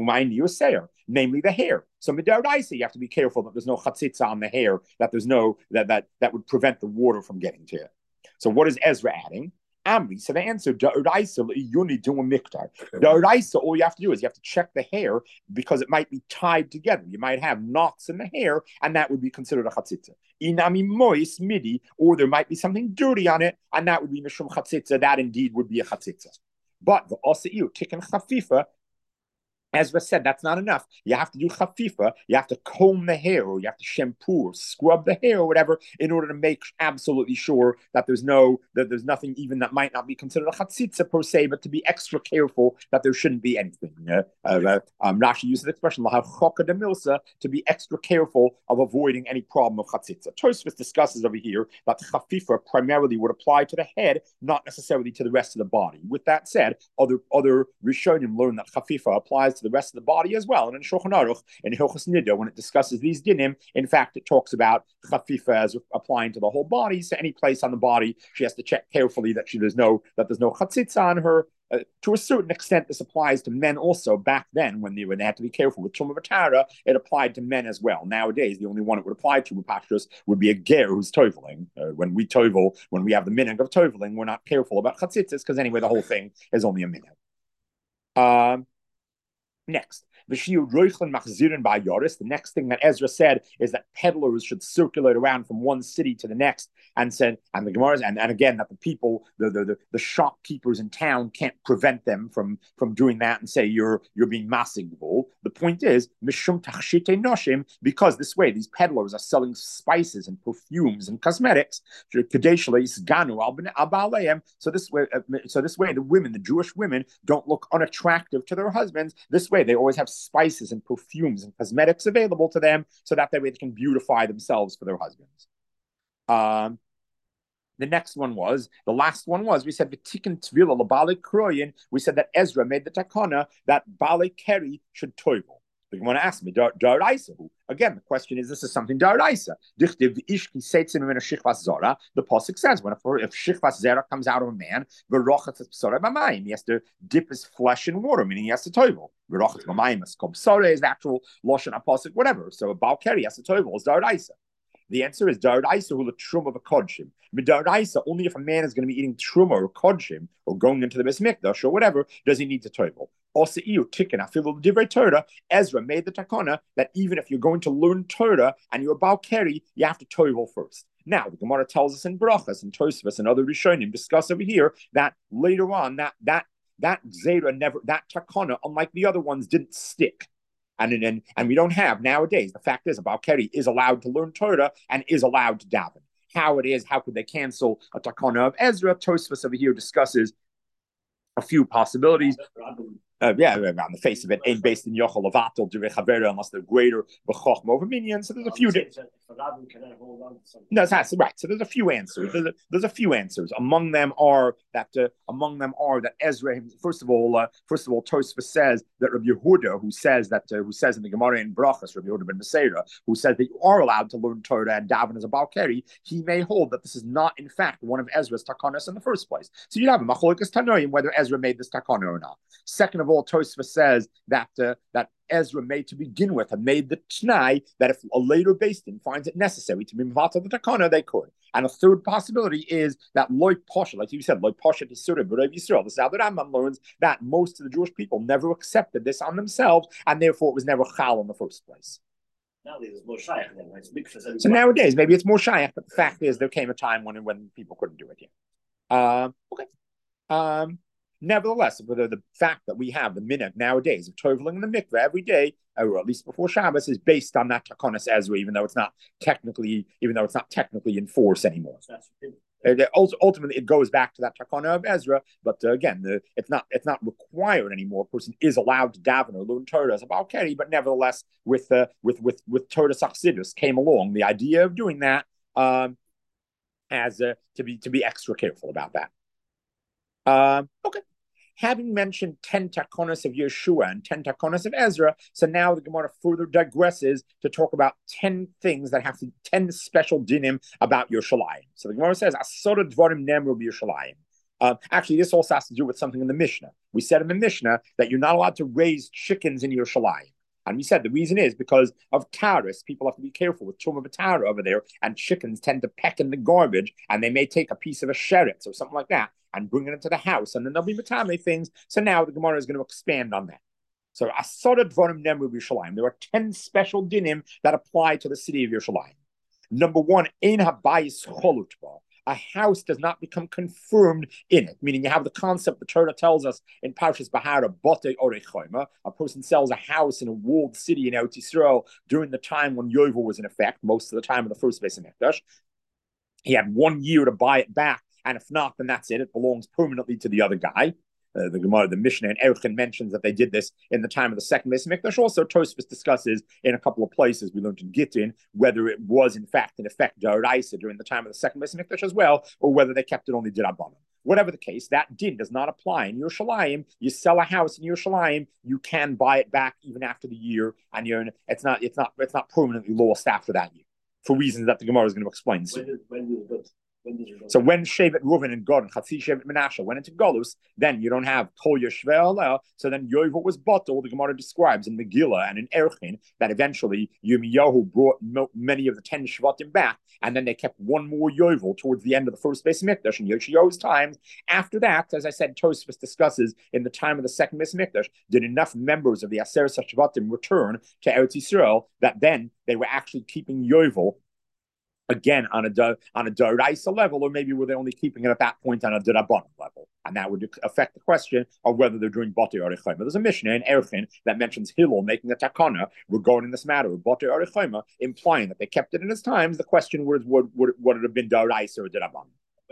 the hair. So midaraisa, you have to be careful that there's no chatzitza on the hair, that there's no that would prevent the water from getting to it. So what is Ezra adding? Amri. So the answer, Da'uraisa, yuni do a miktar. Da'uraisa, all you have to do is you have to check the hair because it might be tied together. You might have knots in the hair, and that would be considered a chatzitza. Inami mois midi, or there might be something dirty on it, and that would be mishum chatzitza. That indeed would be a chatzitza. But the oseiu, tikkun chafifa, Ezra said that's not enough. You have to do chafifa. You have to comb the hair, or you have to shampoo or scrub the hair or whatever, in order to make absolutely sure that there's nothing even that might not be considered a chatzitza per se, but to be extra careful that there shouldn't be anything. Rashi uses the expression lahachoka de milsa, to be extra careful of avoiding any problem of chatzitza. Tosfos discusses over here that chafifa primarily would apply to the head, not necessarily to the rest of the body. With that said, other Rishonim learn that chafifa applies to the rest of the body as well. And in Shulchan Aruch, in Hilchos Nida, when it discusses these dinim, in fact, it talks about chafifa as applying to the whole body. So any place on the body, she has to check carefully that there's no chatzitza on her. To a certain extent, this applies to men also. Back then, when they had to be careful with Truma V'Tara, it applied to men as well. Nowadays, the only one it would apply to, Pashtus, would be a ger who's toveling. When we have the minhag of toveling, we're not careful about chatzitzas because anyway, the whole thing is only a minhag. Next, the next thing that Ezra said is that peddlers should circulate around from one city to the next, and the Gemara, and again, that the people, the shopkeepers in town can't prevent them from doing that and say you're being masigvul. The point is mishum tachshite noshim, because this way these peddlers are selling spices and perfumes and cosmetics. So this way, the women, the Jewish women, don't look unattractive to their husbands. This way, they always have spices and perfumes and cosmetics available to them, so that way they can beautify themselves for their husbands. The last one was, we said, we said that Ezra made the takana that Bale Keri should toivel. You want to ask me, again, the question is, this is something daraisa. The pasuk says, if shikvas zera comes out of a man, he has to dip his flesh in water, meaning he has to toivel. Is the actual lashon pasuk, whatever. So a balkeri has to toivel is daraisa. The answer is daraisa hula truma v'kodshim. Daraisa, only if a man is going to be eating truma or kodshim or going into the Beis Mikdash or whatever, does he need to toivel. Ezra made the takana that even if you're going to learn Torah and you're about keri, you have to toivel first. Now, the Gemara tells us in Brachas and Tosfos and other Rishonim discuss over here that later on that zera never, that takana, unlike the other ones, didn't stick. And we don't have nowadays. The fact is, a Balkeri is allowed to learn Torah and is allowed to daven. How could they cancel a takana of Ezra? Tosfos over here discusses a few possibilities. Yeah, on the face of it, ain't based in Yochel Avatel Chavera unless they're greater b'chochma over minion. So there's a few. No, that's right. So there's a few answers. There's a few answers. Among them are that Ezra. First of all, Tosfos says that Rabbi Yehuda, who says in the Gemara in Brachas, Rabbi Yehuda ben Meseira, who says that you are allowed to learn Torah and daven as a Balkari, he may hold that this is not in fact one of Ezra's takanas in the first place. So you have a machlokas tanoim whether Ezra made this takana or not. Second of all, Tosfos says that Ezra made to begin with had made the t'nai that if a later Beis Din finds it necessary to be mevatel the takana, they could. And a third possibility is that loy posha, like you said, loy posha t'isura b'rov Yisrael. This is how the Rambam learns that most of the Jewish people never accepted this on themselves, and therefore it was never chal in the first place. Nowadays it's more shaykh than it's big. So nowadays maybe it's more shaykh, but the fact is there came a time when people couldn't do it yet. Okay. Nevertheless, the fact that we have the minhag nowadays of toveling in the mikveh every day, or at least before Shabbos, is based on that takonas Ezra, even though it's not technically in force anymore. Ultimately, it goes back to that takana of Ezra, but again, it's not required anymore. A person is allowed to daven or learn Torah as a balkari, but nevertheless, with Torah Sachsidus came along the idea of doing that as to be extra careful about that. Okay. Having mentioned 10 takonos of Yeshua and 10 takonos of Ezra, so now the Gemara further digresses to talk about 10 things that have 10 special dinim about Yerushalayim. So the Gemara says, Asora dvarim nemru b'Yerushalayim. Actually, this also has to do with something in the Mishnah. We said in the Mishnah that you're not allowed to raise chickens in Yerushalayim. And we said the reason is because of taras. People have to be careful with tumah b'tara over there, and chickens tend to peck in the garbage, and they may take a piece of a sheretz or something like that and bring it into the house, and then there'll be matame things. So now the Gemara is going to expand on that. So Asara Dvarim Nemru Yerushalayim. There are 10 special dinim that apply to the city of Yerushalayim. Number one, Ein habayis cholut ba. A house does not become confirmed in it, meaning you have the concept the Torah tells us in Parshas Bahara, Bote Orechoima. A person sells a house in a walled city in Eretz Yisrael during the time when Yovel was in effect, most of the time of the first Beis Hamikdash. He had 1 year to buy it back, and if not, then that's it. It belongs permanently to the other guy. The Gemara, the Mishnah, and Erchin mentions that they did this in the time of the second Beis Hamikdash. Also, Tosfos discusses in a couple of places we learned in Gittin whether it was in effect d'oraisa during the time of the second Beis Hamikdash as well, or whether they kept it only d'rabbanan. Whatever the case, that din does not apply in Yerushalayim. You sell a house in Yerushalayim, you can buy it back even after the year, and it's not permanently lost after that year for reasons that the Gemara is going to explain soon. So when Shevet Reuven and Gad and Chatzi Shevet Menashe went into Golus, then you don't have Kol Yeshvel. So then Yovel was bottled. The Gemara describes in Megillah and in Erchin that eventually Yirmiyahu brought many of the 10 Shvatim back, and then they kept one more Yovel towards the end of the first Beis Hamikdash in Yoshiyahu's times. After that, as I said, Tosfos discusses in the time of the second Beis Hamikdash, did enough members of the Aseret Shvatim return to Eretz Yisrael that then they were actually keeping Yovel again on a d'oraisa level, or maybe were they only keeping it at that point on a d'rabbanan level, and that would affect the question of whether they're doing Batei Orechayma. There's a Mishnah in Erchin that mentions Hillel making a takana regarding this matter of Batei Orechayma, implying that they kept it in his times. The question would it have been d'oraisa or d'rabbanan?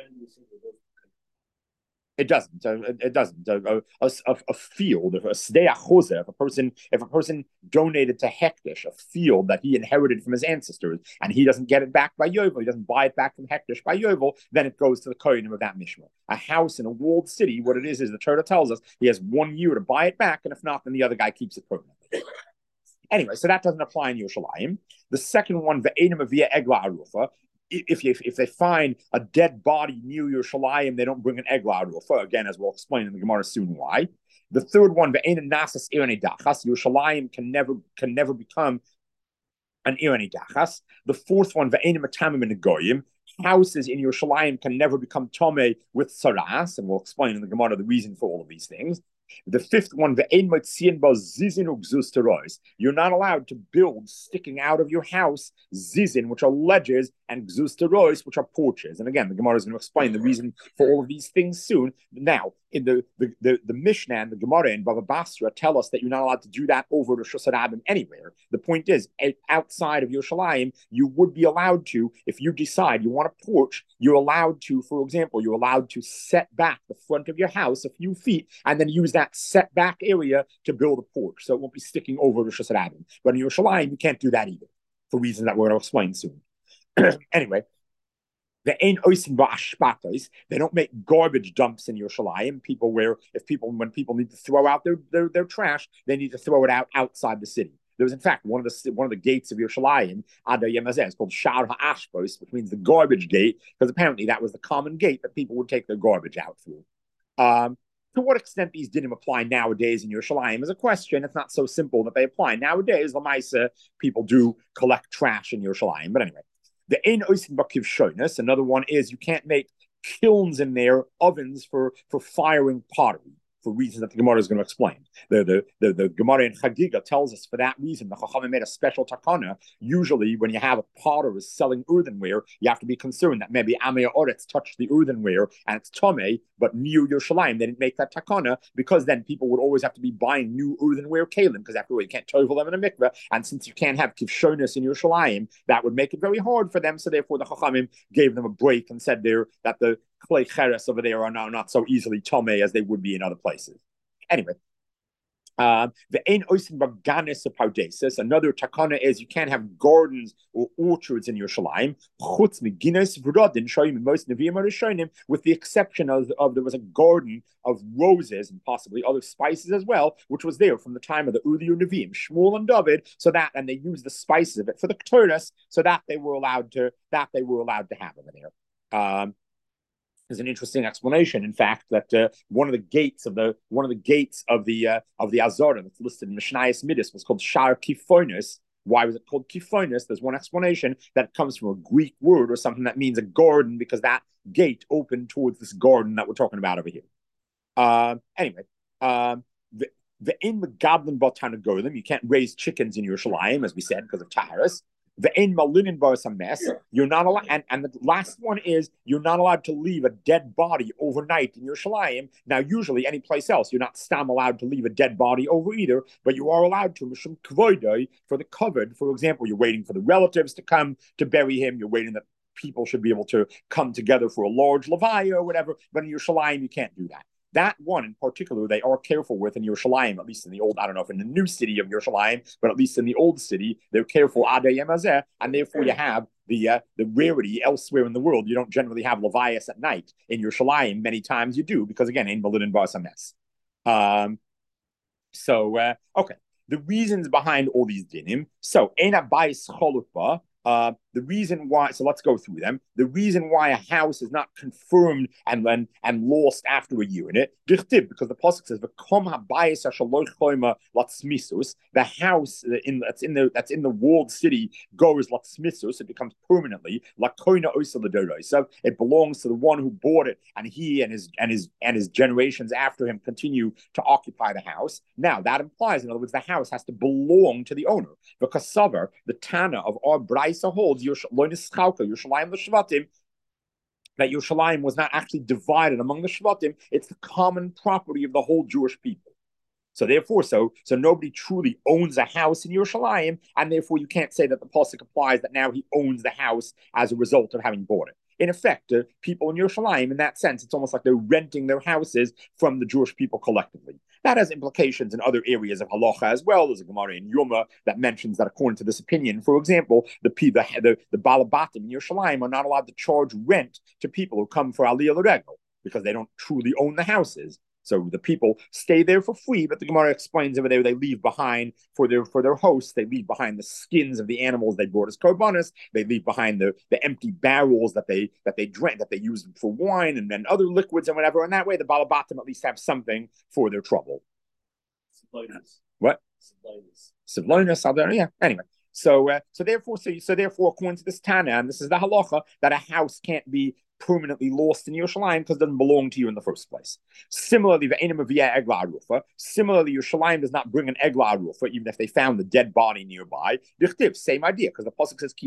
It doesn't. It doesn't. A field, a sdei achose, if a person donated to Hektish a field that he inherited from his ancestors, and he doesn't get it back by Yovel, he doesn't buy it back from Hektish by Yovel, then it goes to the kohenim of that mishmar. A house in a walled city, what it is the Torah tells us he has 1 year to buy it back, and if not, then the other guy keeps it permanently. Anyway, so that doesn't apply in Yerushalayim. The second one, ve'enim avia egla arufa. If they find a dead body near Yerushalayim, they don't bring an egla arufa. Again, as we'll explain in the Gemara soon why. The third one, ve'enim nasas irene dachas. Yerushalayim can never become an irene dachas. The fourth one, ve'enim atamim in the goyim. Houses in Yerushalayim can never become tomei with saras, and we'll explain in the Gemara the reason for all of these things. The fifth one, you're not allowed to build sticking out of your house zizin, which are ledges, and gzusterois, which are porches. And again, the Gemara is going to explain the reason for all of these things soon. Now, in the Mishnah and the Gemara and Bava Basra tell us that you're not allowed to do that over the Shus Harabim anywhere. The point is, outside of Yerushalayim, you would be allowed to, if you decide you want a porch, you're allowed to, for example, you're allowed to set back the front of your house a few feet and then use that setback area to build a porch, so it won't be sticking over Rosh Hashanah. But in Yerushalayim, you can't do that either, for reasons that we're going to explain soon. Anyway, they don't make garbage dumps in Yerushalayim. When people need to throw out their trash, they need to throw it out outside the city. There was, in fact, one of the gates of Yerushalayim, Ada Yemazeh, is called Shar HaAshpos, which means the garbage gate, because apparently that was the common gate that people would take their garbage out through. To what extent these dinim apply nowadays in Yerushalayim is a question. It's not so simple that they apply nowadays. Lamaisa, people do collect trash in Yerushalayim, but anyway. The ein oisin bakiv shoynus. Another one is you can't make kilns in there, ovens for firing pottery, for reasons that the Gemara is going to explain. The Gemara in Chagiga tells us for that reason the Chachamim made a special takana. Usually, when you have a potter who's selling earthenware, you have to be concerned that maybe Amei Oretz touched the earthenware and it's Tomei, but near Yerushalayim they didn't make that takana, because then people would always have to be buying new earthenware kalim, because after all you can't tovel them in a mikveh, and since you can't have kivshonis in Yerushalayim, that would make it very hard for them. So therefore the Chachamim gave them a break and said there that the clay cheres over there are now not so easily tomei as they would be in other places. Anyway, the ein oisin baganis of pardesis. Another takana is you can't have gardens or orchards in Yerushalayim. Chutz miginos v'rodin shoyim most neviim arishonim, with the exception of there was a garden of roses and possibly other spices as well, which was there from the time of the earlier neviim, Shmuel and David. And they used the spices of it for the ketores, so that they were allowed to have over there. There's an interesting explanation, in fact, that one of the gates of the Azara that's listed in Mishnayos Midas was called Shar Kifonis. Why was it called Kifonis? There's one explanation that it comes from a Greek word or something that means a garden, because that gate opened towards this garden that we're talking about over here. Anyway, the in the Goblin Botana Golem, you can't raise chickens in Yerushalayim, as we said, because of Taharis. The ein malinin bar a mess. You're not allowed, and the last one is you're not allowed to leave a dead body overnight in Yerushalayim. Now, usually, any place else, you're not stam allowed to leave a dead body over either, but you are allowed to mishum kvoidai, for the covered. For example, you're waiting for the relatives to come to bury him. You're waiting that people should be able to come together for a large levaya or whatever. But in Yerushalayim, you can't do that. That one in particular, they are careful with in Yerushalayim, at least in the old, I don't know if in the new city of Yerushalayim, but at least in the old city, they're careful, Adei Yemazeh, and therefore you have the rarity elsewhere in the world. You don't generally have Levias at night. In Yerushalayim, many times you do, because again, in Malin Bar Sames. Okay. The reasons behind all these dinim. So, Eina Bais Cholukba, the reason why, so let's go through them. The reason why a house is not confirmed and lost after a year in it, because the pasuk says, the house that's in the walled city goes latzmisus, it becomes permanently so it belongs to the one who bought it, and he and his generations after him continue to occupy the house. Now that implies, in other words, the house has to belong to the owner, because Savar, the Tana of our Braisa, holds Yerushalayim l'Shvatim, that Yerushalayim was not actually divided among the Shvatim. It's the common property of the whole Jewish people. So therefore, so nobody truly owns a house in Yerushalayim, and therefore you can't say that the pasuk applies that now he owns the house as a result of having bought it. In effect, people in Yerushalayim, in that sense, it's almost like they're renting their houses from the Jewish people collectively. That has implications in other areas of halacha as well. There's a Gemara in Yoma that mentions that, according to this opinion, for example, the Balabatim in Yerushalayim are not allowed to charge rent to people who come for Aliyah L'Regel, because they don't truly own the houses. So the people stay there for free, but the Gemara explains over there they leave behind for their hosts. They leave behind the skins of the animals they brought as korbanos. They leave behind the empty barrels that they drank, that they use for wine and other liquids and whatever. And that way, the Balabatim at least have something for their trouble. Sivlonis. What? Sivlonis. Yeah. Anyway. So therefore, according to this Tana, and this is the halacha, that a house can't be permanently lost in Yerushalayim because it doesn't belong to you in the first place. Similarly, Yerushalayim does not bring an egla arufa, even if they found the dead body nearby. Same idea, because the pasuk says,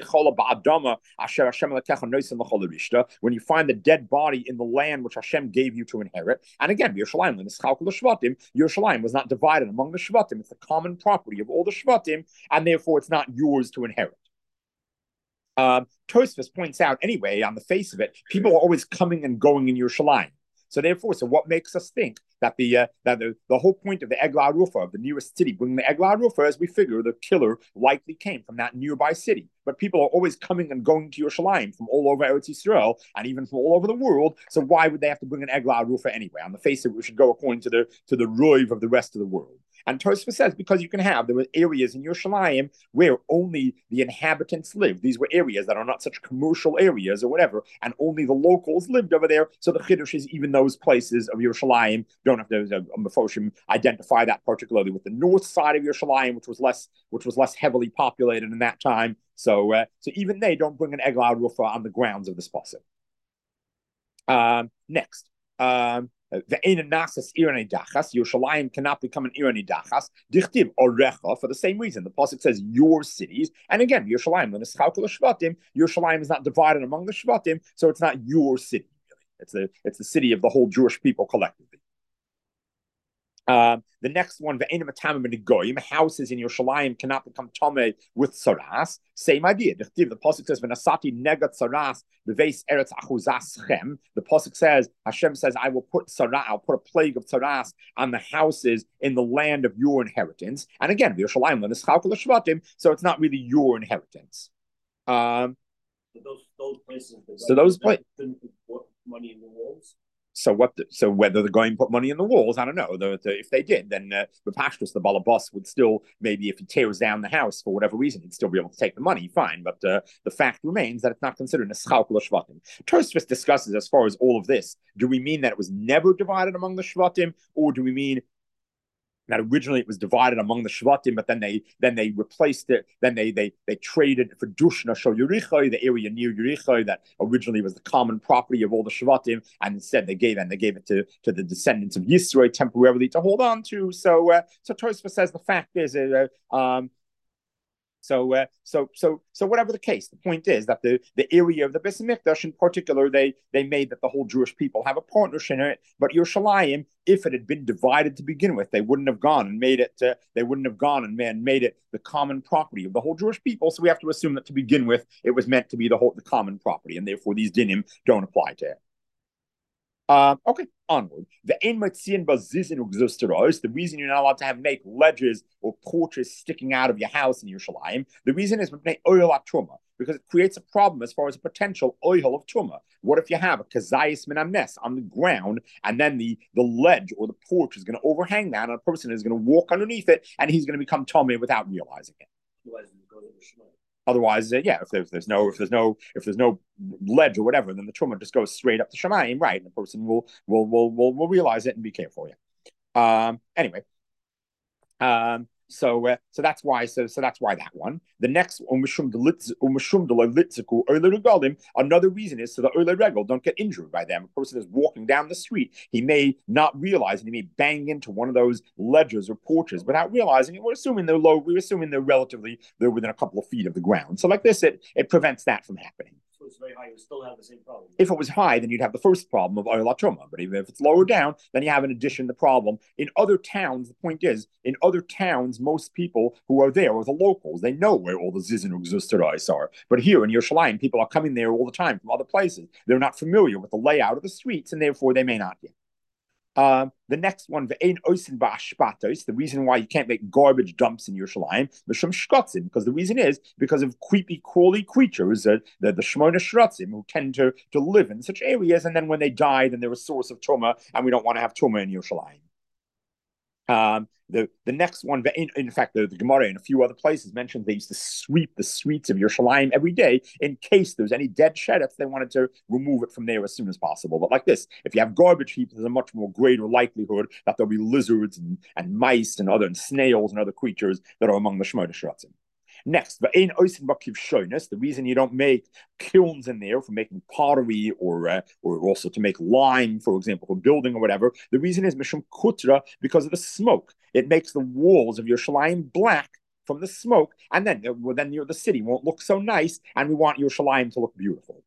when you find the dead body in the land which Hashem gave you to inherit. And again, Yerushalayim was not divided among the Shvatim. It's the common property of all the Shvatim, and therefore it's not yours to inherit. Tosfos points out, anyway, on the face of it, people are always coming and going in Yerushalayim. So what makes us think the whole point of the Eglah Rufa, of the nearest city, bringing the Eglah Rufa, as we figure the killer likely came from that nearby city. But people are always coming and going to Yerushalayim from all over Eretz Yisrael and even from all over the world. So why would they have to bring an Eglah Rufa anyway? On the face of it, we should go according to the Roiv of the rest of the world. And Tosfos says because there were areas in Yerushalayim where only the inhabitants lived. These were areas that are not such commercial areas or whatever, and only the locals lived over there. So the Chiddush is even those places of Yerushalayim don't have to Mefoshim identify that particularly with the north side of Yerushalayim, which was less heavily populated in that time. So even they don't bring an Eglah Rufa on the grounds of this pasuk. Next. Yerushalayim cannot become an irani dachas. Dichtiv orecha, for the same reason. The pasuk says your cities, and again, Yerushalayim. When it's chalkul shvatim, Yerushalayim is not divided among the shvatim, so it's not your city. Really, it's the city of the whole Jewish people collectively. The next one, houses in Yerushalayim cannot become tomei with saras. Same idea. The pasuk says, "V'nasati negat saras b'veis eretz achuzas chem." The pasuk says, Hashem says, "I will put I'll put a plague of saras on the houses in the land of your inheritance." And again, Yerushalayim is chalkul shvatim, so it's not really your inheritance. Those places. So those places. Money in the walls. So whether the going put money in the walls, I don't know. If they did, then the Pashtus, the Balabas, would still, maybe if he tears down the house for whatever reason, he'd still be able to take the money, fine. But the fact remains that it's not considered a schal kol shvatim. Tosfos discusses as far as all of this. Do we mean that it was never divided among the shvatim, or do we mean that originally it was divided among the Shvatim, but then they replaced it. Then they traded for Dushna Shel Yericho, the area near Yericho that originally was the common property of all the Shvatim, and instead they gave it to the descendants of Yisro temporarily to hold on to. So Tosfos says the fact is, so whatever the case, the point is that the area of the Beis Hamikdash in particular, they made that the whole Jewish people have a partnership in it. But Yerushalayim, if it had been divided to begin with, they wouldn't have gone and made it. They wouldn't have gone and made it the common property of the whole Jewish people. So we have to assume that to begin with, it was meant to be the common property, and therefore these dinim don't apply to it. Okay, onward. The reason you're not allowed to make ledges or porches sticking out of your house in Yerushalayim, the reason is because it creates a problem as far as a potential oil of truma. What if you have a kazayis min amnes on the ground, and then the ledge or the porch is going to overhang that, and a person is going to walk underneath it, and he's going to become tomei without realizing it. Otherwise, if there's no ledge or whatever, then the truma just goes straight up to Shemayim, right? And the person will realize it and be careful. Anyway, so that's why. So that's why that one. The next another reason is so the Oile Regel don't get injured by them. A person is walking down the street. He may not realize, and he may bang into one of those ledges or porches without realizing it. We're assuming they're low. We're assuming they're within a couple of feet of the ground. So like this, it prevents that from happening. So it's very high, you still have the same problem. If it was high, then you'd have the first problem of Oil Truma. But even if it's lower down, then you have in addition the problem. In other towns, the point is, in other towns, most people who are there are the locals. They know where all the Zizin Uxusterais are. But here in Yerushalayim, people are coming there all the time from other places. They're not familiar with the layout of the streets, and therefore they may not get. The next one, the reason why you can't make garbage dumps in Yerushalayim, because the reason is because of creepy, crawly creatures, the Shmona Shratzim, who tend to live in such areas, and then when they die, then they're a source of Tumah, and we don't want to have Tumah in Yerushalayim. The next one, in fact, the Gemara in a few other places mentions they used to sweep the streets of Yerushalayim every day in case there's any dead shedets. They wanted to remove it from there as soon as possible. But like this, if you have garbage heaps, there's a much more greater likelihood that there'll be lizards and mice and snails and other creatures that are among the Shmona Shratzim. Next, the reason you don't make kilns in there for making pottery or also to make lime, for example, for building or whatever, the reason is mishum kutra, because of the smoke. It makes the walls of Yerushalayim black from the smoke, and then the city won't look so nice, and we want Yerushalayim to look beautiful.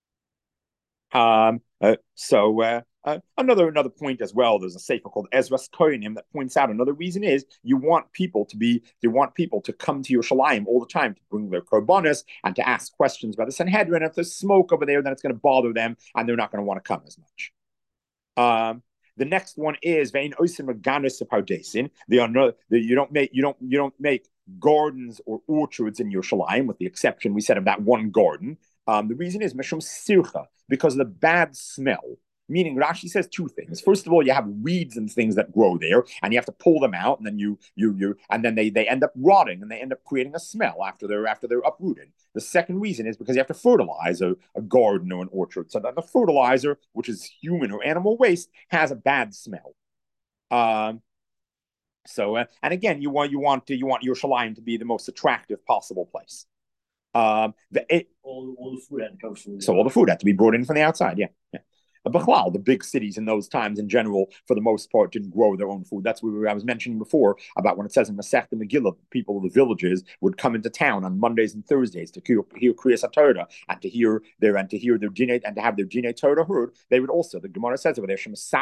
Another point as well. There's a sefer called Ezras Kohanim that points out another reason is you want people to come to Yerushalayim all the time to bring their korbanos and to ask questions about the Sanhedrin. If there's smoke over there, then it's going to bother them, and they're not going to want to come as much. The next one is vein oisin reganis pardesin. You don't make gardens or orchards in Yerushalayim, with the exception we said of that one garden. The reason is mishum sircha, because of the bad smell. Meaning, Rashi says two things. First of all, you have weeds and things that grow there, and you have to pull them out, and then and then they end up rotting, and they end up creating a smell after they're uprooted. The second reason is because you have to fertilize a garden or an orchard, so that the fertilizer, which is human or animal waste, has a bad smell. And again, you want Yerushalayim to be the most attractive possible place. All the food had to come from. So all the food had to be brought in from the outside. Yeah. Bechlal, the big cities in those times in general, for the most part, didn't grow their own food. That's what I was mentioning before about when it says in Masechta Megillah, people of the villages would come into town on Mondays and Thursdays to hear Kriyas HaTorah and to hear their dinei and to have their dinei Torah heard. They would also, the Gemara says over there,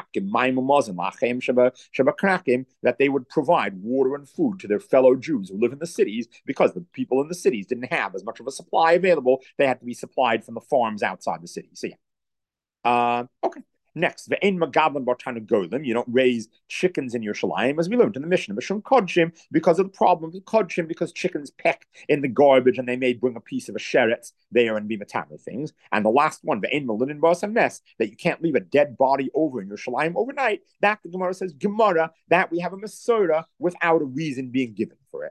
that they would provide water and food to their fellow Jews who live in the cities, because the people in the cities didn't have as much of a supply available. They had to be supplied from the farms outside the city. So yeah. Okay. Next, ve'ein magadlan bartana golim. You don't raise chickens in Yerushalayim, as we learned in the Mishnah. Mishum kodshim, because of the problem with kodshim, because chickens peck in the garbage and they may bring a piece of a sheretz there and be metamor things. And the last one, ve'ein malinin bas mess, that you can't leave a dead body over in Yerushalayim overnight. That the Gemara says Gemara that we have a Masorah without a reason being given for it.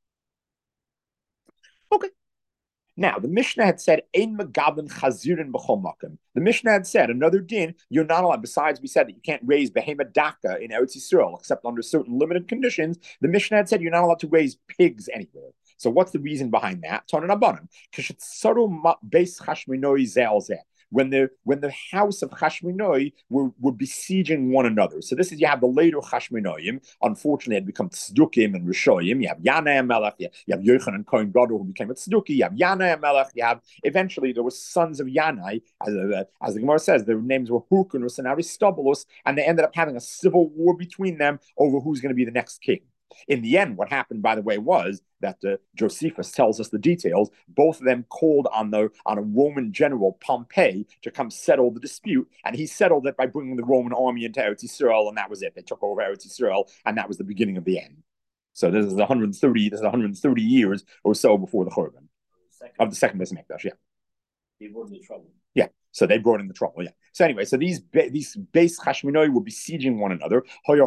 Okay. Now, the Mishnah had said, Ein Megabin Chazirin B'chol Makom. The Mishnah had said, another din, you're not allowed, besides we said that you can't raise Behema Daka in Eretz Yisrael, except under certain limited conditions, the Mishnah had said you're not allowed to raise pigs anywhere. So what's the reason behind that? Tonan Abanim. Kishitsaru Beis Chashminoi Zel Zeh. When the house of Chashminoi were besieging one another. So this is, you have the later Chashminoim, unfortunately had become Tzdukim and Rishoyim. You have Yanai Melech, you have Yochanan and Kohen Gadol who became a Tzduki, you have Yanai Melech, you have, eventually there were sons of Yanai, as the Gemara says, their names were Hyrcanus and Aristobulus, and they ended up having a civil war between them over who's going to be the next king. In the end, what happened, by the way, was that Josephus tells us the details. Both of them called on a Roman general, Pompey, to come settle the dispute, and he settled it by bringing the Roman army into Eretz Yisrael, and that was it. They took over Eretz Yisrael, and that was the beginning of the end. So this is 130 years or so before the Churban of the second Beis Hamikdash. Yeah. They brought in the trouble. Yeah. So they brought in the trouble. Yeah. So anyway, so these Beis Chashminoi were besieging one another.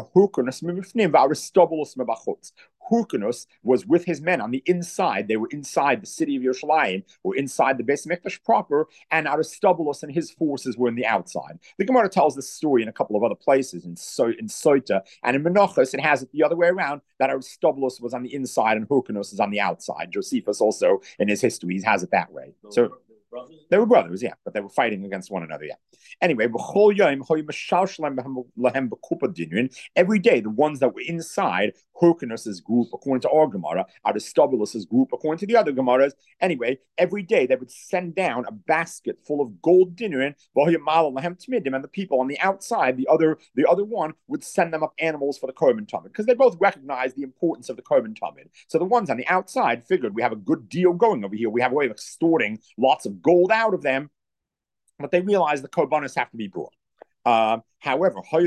Hyrcanus was with his men on the inside. They were inside the city of Yerushalayim, or inside the Beis Hamikdash proper, and Aristobulus and his forces were in the outside. The Gemara tells this story in a couple of other places, in Sota, and in Menachos it has it the other way around, that Aristobulus was on the inside and Hyrcanus is on the outside. Josephus also, in his histories, has it that way. So they were brothers, yeah, but they were fighting against one another, yeah. Anyway, every day, the ones that were inside Hyrcanus's group, according to our Gemara, Aristobulus's group, according to the other Gemaras, anyway, every day they would send down a basket full of gold dinurin, and the people on the outside, the other one, would send them up animals for the Korban Tamid, because they both recognized the importance of the Korban Tamid. So the ones on the outside figured, we have a good deal going over here. We have a way of extorting lots of gold out of them, but they realized the korbanos have to be brought. However, there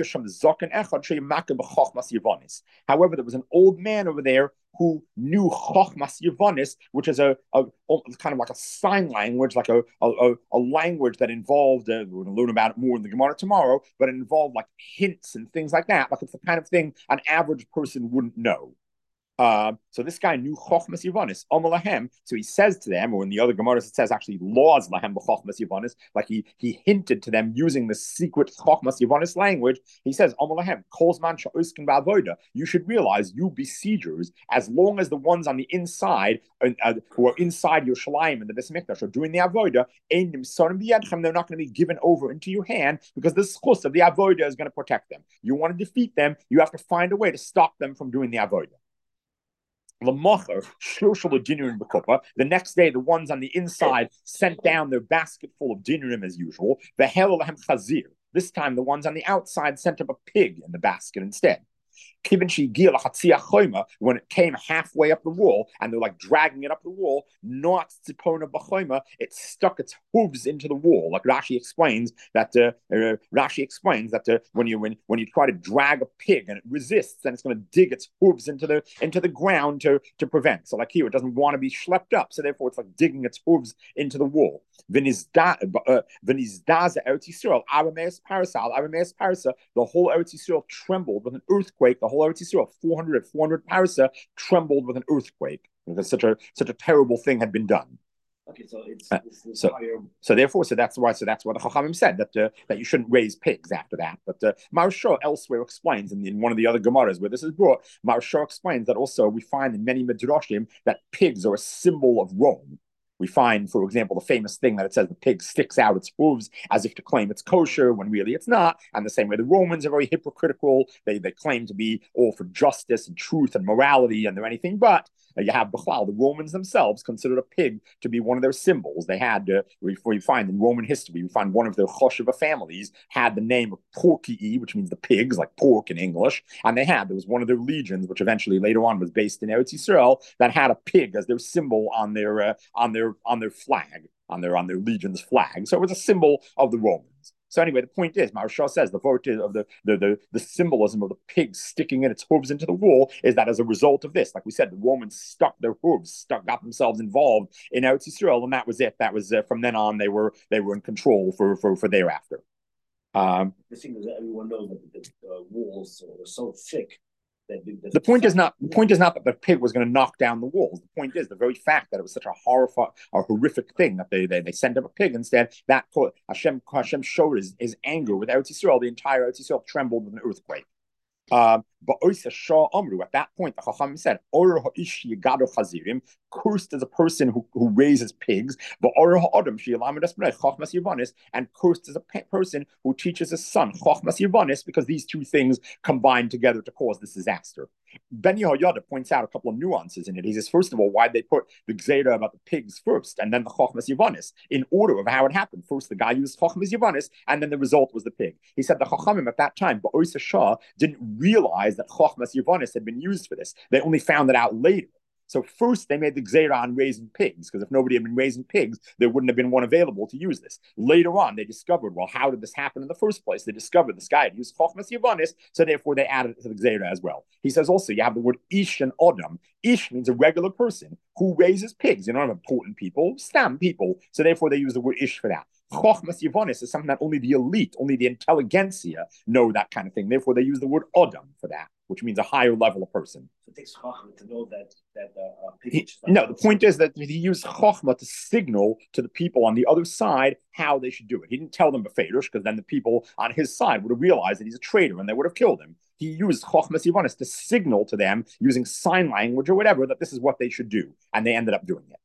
was an old man over there who knew Chochmas Yevonis, which is a kind of like a sign language, like a language that involved, we're going to learn about it more in the Gemara tomorrow, but it involved like hints and things like that. Like it's the kind of thing an average person wouldn't know. So this guy knew Chochmas Yevonis, Omalahem. So he says to them, or in the other Gemaras it says actually laws lahem b'Chochmas Yevonis, like he hinted to them using the secret Chochmas Yevonis language. He says, Omalahem, Kolzman sha'oskin ba'avoda. You should realize, you besiegers, as long as the ones on the inside, who are inside Yerushalayim and the Beis Hamikdash are doing the avoda, they're not going to be given over into your hand, because the schus of the avoda is going to protect them. You want to defeat them, you have to find a way to stop them from doing the avoda. The next day, the ones on the inside sent down their basket full of dinurim as usual. This time, the ones on the outside sent up a pig in the basket instead. When it came halfway up the wall and they're like dragging it up the wall, not tzipona b'choima, it stuck its hooves into the wall. Like Rashi explains that when you try to drag a pig and it resists, then it's going to dig its hooves into the ground to prevent. So like here, it doesn't want to be schlepped up, so therefore it's like digging its hooves into the wall. The whole Eretz Yisrael trembled with an earthquake. The whole Eretz Yisrael, 400 parasa, trembled with an earthquake because such a terrible thing had been done. Okay, so it's therefore that's why the Chachamim said that you shouldn't raise pigs after that. But Maharsha elsewhere explains in one of the other Gemaras where this is brought, Maharsha explains that also we find in many midrashim that pigs are a symbol of Rome. We find, for example, the famous thing that it says the pig sticks out its hooves as if to claim it's kosher when really it's not. And the same way the Romans are very hypocritical. They claim to be all for justice and truth and morality, and they're anything but. You have Bechlal, the Romans themselves considered a pig to be one of their symbols. They had, we find in Roman history, we find one of their Chosheva families had the name of Porkii, which means the pigs, like pork in English. And there was one of their legions, which eventually later on was based in Eretz Yisrael, that had a pig as their symbol on their flag, on their legion's flag. So it was a symbol of the Romans. So anyway, the point is, Maharsha says the vote of the symbolism of the pig sticking in its hooves into the wall is that as a result of this, like we said, the Romans stuck their hooves, got themselves involved in Eretz Yisrael, and that was it. That was from then on they were in control for thereafter. The thing is that everyone knows that the walls are so thick. The point is not that the pig was going to knock down the walls. The point is the very fact that it was such a horrific thing that they sent up a pig instead. That Hashem showed his anger with Eretz Yisrael. The entire Eretz Yisrael trembled with an earthquake. But at that point, the Chachamim said, cursed is a person who raises pigs, and cursed is a person who teaches his son, because these two things combine together to cause this disaster. Ben Yehoyada points out a couple of nuances in it. He says, first of all, why they put the Gzeira about the pigs first, and then the Chochmas Yevanis, in order of how it happened. First, the guy used Chochmas Yevanis, and then the result was the pig. He said the Chachamim at that time, Ba'osa Shah, didn't realize that Chochmas Yevanis had been used for this. They only found it out later. So first they made the Gzeira on raising pigs, because if nobody had been raising pigs, there wouldn't have been one available to use this. Later on, they discovered, well, how did this happen in the first place? They discovered this guy had used Chochmas Yevanis, so therefore they added it to the Gzeira as well. He says also, you have the word Ish and Odom. Ish means a regular person who raises pigs. You don't have important people, stam people. So therefore they use the word Ish for that. Chochmas Yevanis is something that only the elite, only the intelligentsia know that kind of thing. Therefore they use the word Odom for that, which means a higher level of person. So it takes Chachma to know that no, the point is that he used Chachma to signal to the people on the other side how they should do it. He didn't tell them Beferush, because then the people on his side would have realized that he's a traitor and they would have killed him. He used Chochmas Yevanis to signal to them using sign language or whatever that this is what they should do, and they ended up doing it.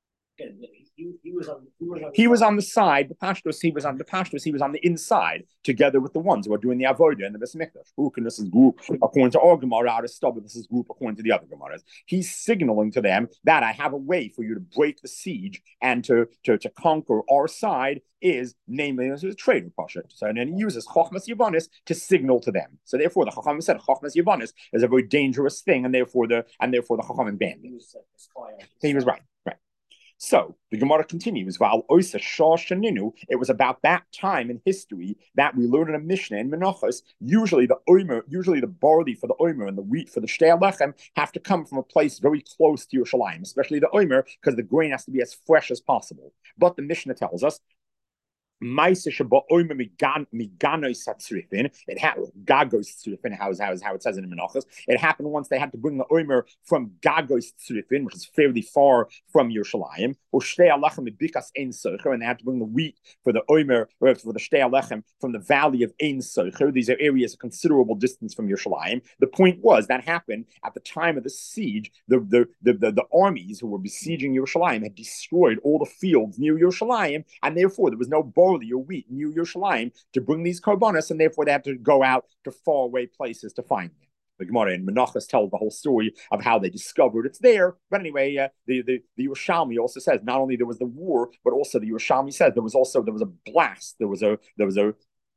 He was on the side. The Pashtos, he was on the inside, together with the ones who are doing the avodah and the Beis Mikdash. This is group according to our Gemara, Aristotle. This is group according to the other Gemaras. He's signaling to them that I have a way for you to break the siege and to conquer our side. Is namely as a traitor pasha. So and then he uses Chochmas Yevanis to signal to them. So therefore, the Chachamim said Chochmas Yevanis is a very dangerous thing, and therefore the Chachamim banned it. He was right. So the Gemara continues. It was about that time in history that we learned in a Mishnah in Menachos. Usually the barley for the omer and the wheat for the shtei lechem have to come from a place very close to Yerushalayim, especially the omer, because the grain has to be as fresh as possible. But the Mishnah tells us it happened Gagos Tzrifin, how it says in Menachos. It happened once they had to bring the Omer from Gagos Tzrifin, which is fairly far from Yerushalayim, and they had to bring the wheat for the Omer, or for the Shtei Alechem, from the valley of Ein Socher. These are areas a considerable distance from Yerushalayim. The point was that happened at the time of the siege. The armies who were besieging Yerushalayim had destroyed all the fields near Yerushalayim, and therefore there was no barley or wheat near Yerushalayim to bring these korbanos, and therefore they had to go out to faraway places to find them. The Gemara in Menachos tells the whole story of how they discovered it's there. But anyway, the Yerushalmi also says not only there was the war, but also the Yerushalmi says there was a blast. There was a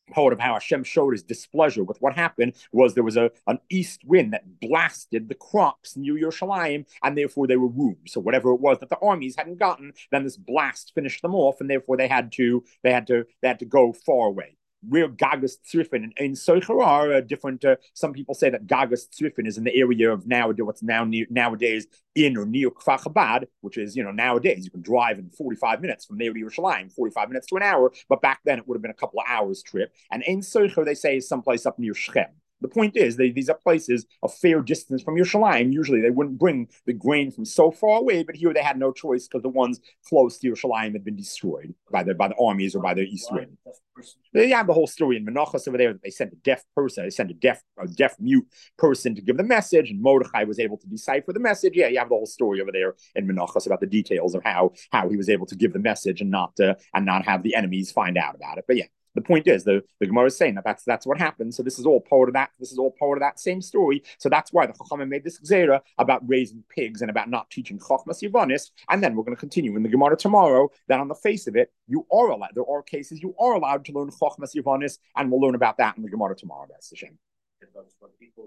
part of how Hashem showed his displeasure with what happened was there was an east wind that blasted the crops near Yerushalayim, and therefore they were ruined. So whatever it was that the armies hadn't gotten, then this blast finished them off, and therefore they had to go far away. Where Gagas Tzrifin and Ein Soicher are different. Some people say that Gagas Tzrifin is in the area of what's nowadays in or near Kfar Chabad, which is, nowadays you can drive in 45 minutes from there to Yerushalayim, 45 minutes to an hour, but back then it would have been a couple of hours trip. And Ein Soicher, they say, is someplace up near Shechem. The point is, these are places a fair distance from Yerushalayim. Usually they wouldn't bring the grain from so far away, but here they had no choice because the ones close to Yerushalayim had been destroyed by the armies or by the east wind. They have the whole story in Menachos over there that they sent a deaf person, they sent a deaf mute person to give the message, and Mordechai was able to decipher the message. Yeah, you have the whole story over there in Menachos about the details of how he was able to give the message and not have the enemies find out about it. But yeah. The point is, the Gemara is saying that's what happened. So this is all part of that. This is all part of that same story. So that's why the Chachamim made this gzera about raising pigs and about not teaching Chachmas Yavanis. And then we're going to continue in the Gemara tomorrow that on the face of it, you are allowed. There are cases you are allowed to learn Chachmas Yavanis, and we'll learn about that in the Gemara tomorrow. That's the shame.